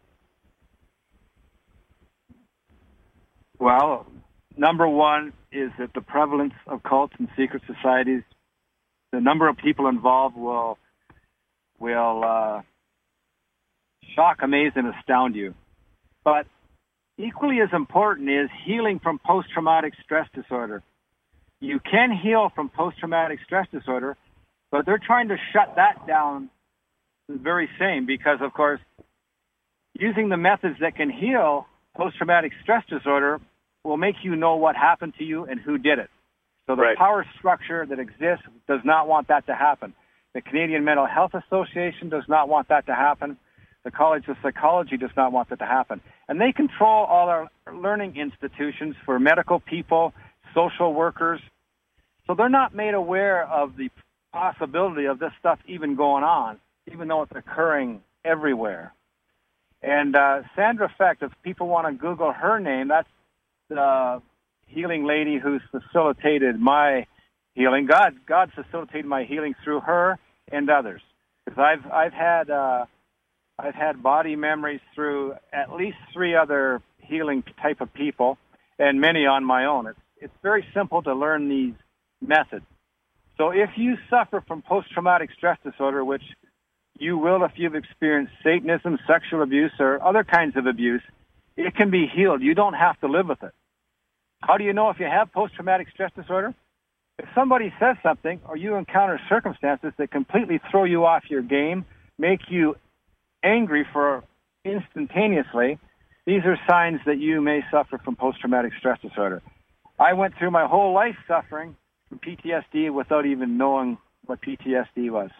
Well, number one is that the prevalence of cults and secret societies, the number of people involved will will uh, shock, amaze, and astound you. But equally as important is healing from post-traumatic stress disorder. You can heal from post-traumatic stress disorder, but they're trying to shut that down the very same, because, of course, using the methods that can heal post-traumatic stress disorder will make you know what happened to you and who did it. So the right. power structure that exists does not want that to happen. The Canadian Mental Health Association does not want that to happen. The College of Psychology does not want that to happen. And they control all our learning institutions for medical people, social workers. So they're not made aware of the possibility of this stuff even going on, even though it's occurring everywhere. And uh, Sandra Fecht, if people want to Google her name, that's the healing lady who's facilitated my healing. God, God facilitated my healing through her and others. Because I've I've had uh, I've had body memories through at least three other healing type of people, and many on my own. It's, it's very simple to learn these methods. So if you suffer from post-traumatic stress disorder, which you will if you've experienced Satanism, sexual abuse, or other kinds of abuse, it can be healed. You don't have to live with it. How do you know if you have post-traumatic stress disorder? If somebody says something or you encounter circumstances that completely throw you off your game, make you angry for instantaneously, these are signs that you may suffer from post-traumatic stress disorder. I went through my whole life suffering from P T S D without even knowing what P T S D was.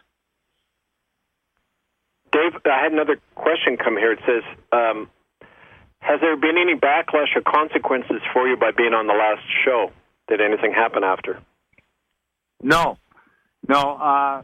Dave, I had another question come here. It says, um, has there been any backlash or consequences for you by being on the last show? Did anything happen after? No. No, uh,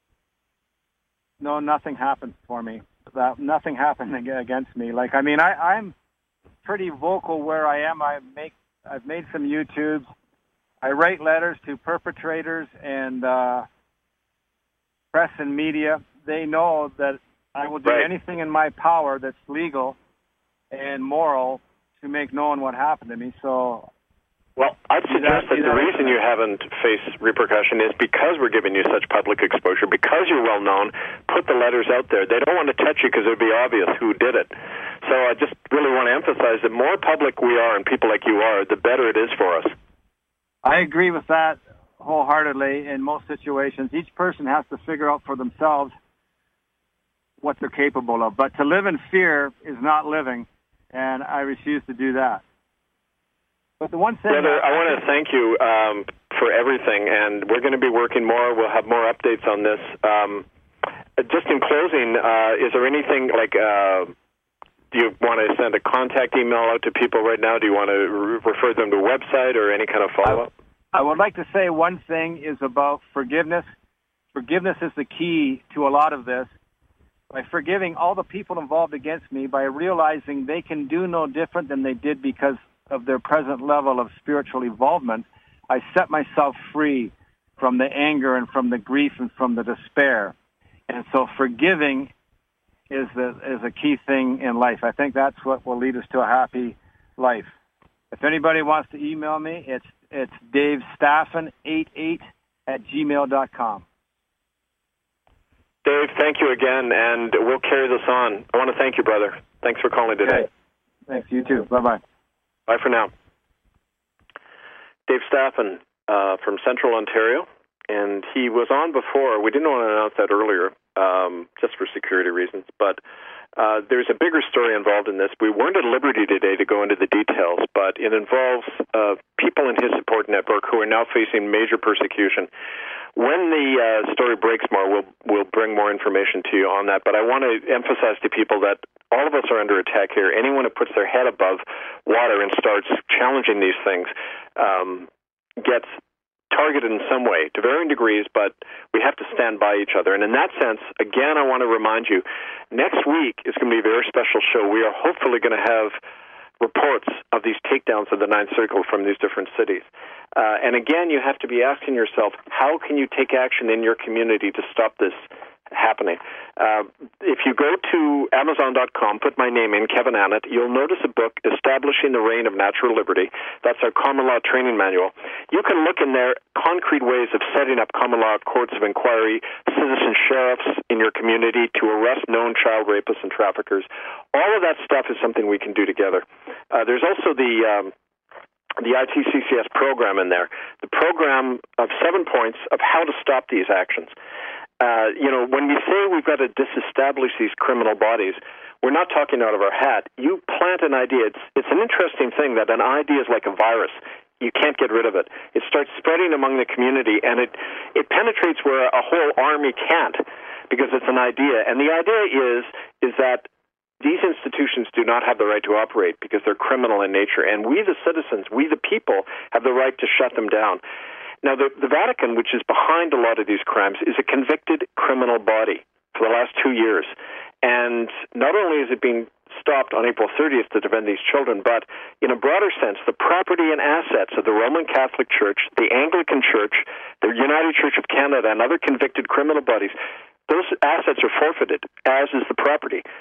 no, nothing happened for me. That, nothing happened against me. Like, I mean, I, I'm pretty vocal where I am. I make, I've made some YouTubes. I write letters to perpetrators and uh, press and media. They know that I will do right. anything in my power that's legal and moral to make known what happened to me. So, well, I'd suggest that, that the reason you haven't faced repercussion is because we're giving you such public exposure, because you're well known. Put the letters out there. They don't want to touch you because it would be obvious who did it. So I just really want to emphasize that more public we are and people like you are, the better it is for us. I agree with that wholeheartedly in most situations. Each person has to figure out for themselves what they're capable of. But to live in fear is not living, and I refuse to do that. But the one thing... Brother, I, I want to thank you um, for everything, and we're going to be working more. We'll have more updates on this. Um, just in closing, uh, is there anything like... Uh, do you want to send a contact email out to people right now? Do you want to re- refer them to a website or any kind of follow-up? I, I would like to say one thing is about forgiveness. Forgiveness is the key to a lot of this. By forgiving all the people involved against me, by realizing they can do no different than they did because of their present level of spiritual involvement, I set myself free from the anger and from the grief and from the despair. And so forgiving is the, is a key thing in life. I think that's what will lead us to a happy life. If anybody wants to email me, it's it's Dave Staffen eighty-eight at gmail dot com. Dave, thank you again, and we'll carry this on. I want to thank you, brother. Thanks for calling today. Okay. Thanks, you too. Bye-bye. Bye for now. Dave Staffen uh, from Central Ontario, and he was on before. We didn't want to announce that earlier, um, just for security reasons, but uh, there's a bigger story involved in this. We weren't at liberty today to go into the details, but it involves uh, people in his support network who are now facing major persecution. When the uh, story breaks more, we'll we'll bring more information to you on that. But I want to emphasize to people that all of us are under attack here. Anyone who puts their head above water and starts challenging these things um, gets targeted in some way, to varying degrees, but we have to stand by each other. And in that sense, again, I want to remind you, next week is going to be a very special show. We are hopefully going to have reports of these takedowns of the Ninth Circle from these different cities. Uh, and again, you have to be asking yourself, how can you take action in your community to stop this happening? Uh, if you go to Amazon dot com, put my name in, Kevin Annett, you'll notice a book, Establishing the Reign of Natural Liberty. That's our common law training manual. You can look in there, concrete ways of setting up common law courts of inquiry, citizen sheriffs in your community to arrest known child rapists and traffickers. All of that stuff is something we can do together. Uh, there's also the... Um, the I T C C S program in there, the program of seven points of how to stop these actions. Uh, you know, when we say we've got to disestablish these criminal bodies, we're not talking out of our hat. You plant an idea. It's, it's an interesting thing that an idea is like a virus. You can't get rid of it. It starts spreading among the community, and it, it penetrates where a whole army can't because it's an idea. And the idea is is that these institutions do not have the right to operate because they're criminal in nature. And we, the citizens, we, the people, have the right to shut them down. Now, the, the Vatican, which is behind a lot of these crimes, is a convicted criminal body for the last two years. And not only is it being stopped on April thirtieth to defend these children, but in a broader sense, the property and assets of the Roman Catholic Church, the Anglican Church, the United Church of Canada, and other convicted criminal bodies, those assets are forfeited, as is the property.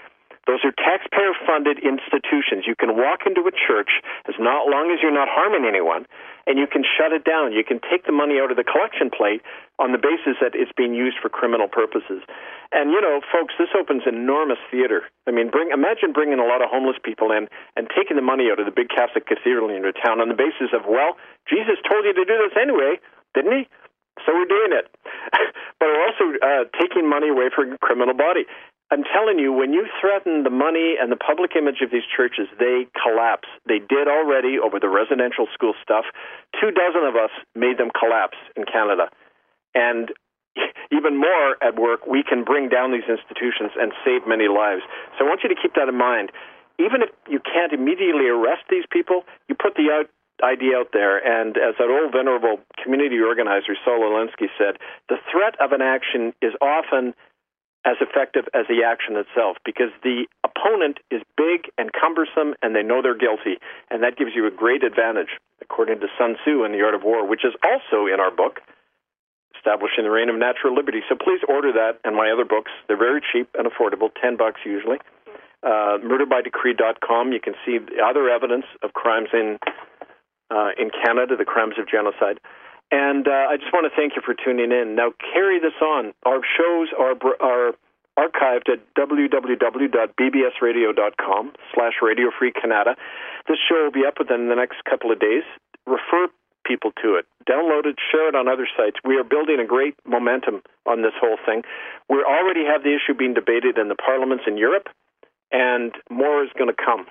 Those are taxpayer-funded institutions. You can walk into a church as not long as you're not harming anyone, and you can shut it down. You can take the money out of the collection plate on the basis that it's being used for criminal purposes. And, you know, folks, this opens enormous theater. I mean, bring imagine bringing a lot of homeless people in and taking the money out of the big Catholic cathedral in your town on the basis of, well, Jesus told you to do this anyway, didn't he? So we're doing it. But we're also uh, taking money away from a criminal body. I'm telling you, when you threaten the money and the public image of these churches, they collapse. They did already over the residential school stuff. Two dozen of us made them collapse in Canada. And even more at work, we can bring down these institutions and save many lives. So I want you to keep that in mind. Even if you can't immediately arrest these people, you put the out, idea out there. And as that old venerable community organizer, Saul Alinsky, said, the threat of an action is often as effective as the action itself, because the opponent is big and cumbersome and they know they're guilty, and that gives you a great advantage, according to Sun Tzu in The Art of War, which is also in our book, Establishing the Reign of Natural Liberty. So please order that and my other books. They're very cheap and affordable, ten bucks usually. Uh, murder by decree dot com. You can see the other evidence of crimes in uh, in Canada, the crimes of genocide. And uh, I just want to thank you for tuning in. Now, carry this on. Our shows are are archived at w w w dot b b s radio dot com slash Radio Free Canada. This show will be up within the next couple of days. Refer people to it. Download it, share it on other sites. We are building a great momentum on this whole thing. We already have the issue being debated in the parliaments in Europe, and more is going to come.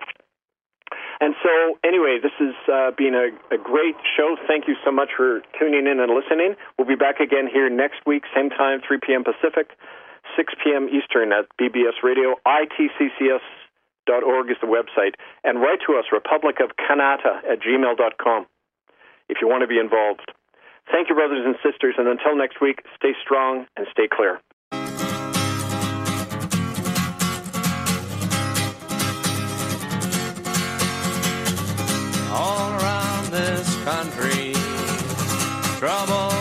And so, anyway, this has uh, been a, a great show. Thank you so much for tuning in and listening. We'll be back again here next week, same time, three p.m. Pacific, six p.m. Eastern at B B S Radio. I T C C S dot org is the website. And write to us, Republic of Kanata at gmail dot com, if you want to be involved. Thank you, brothers and sisters, and until next week, stay strong and stay clear. All around this country, trouble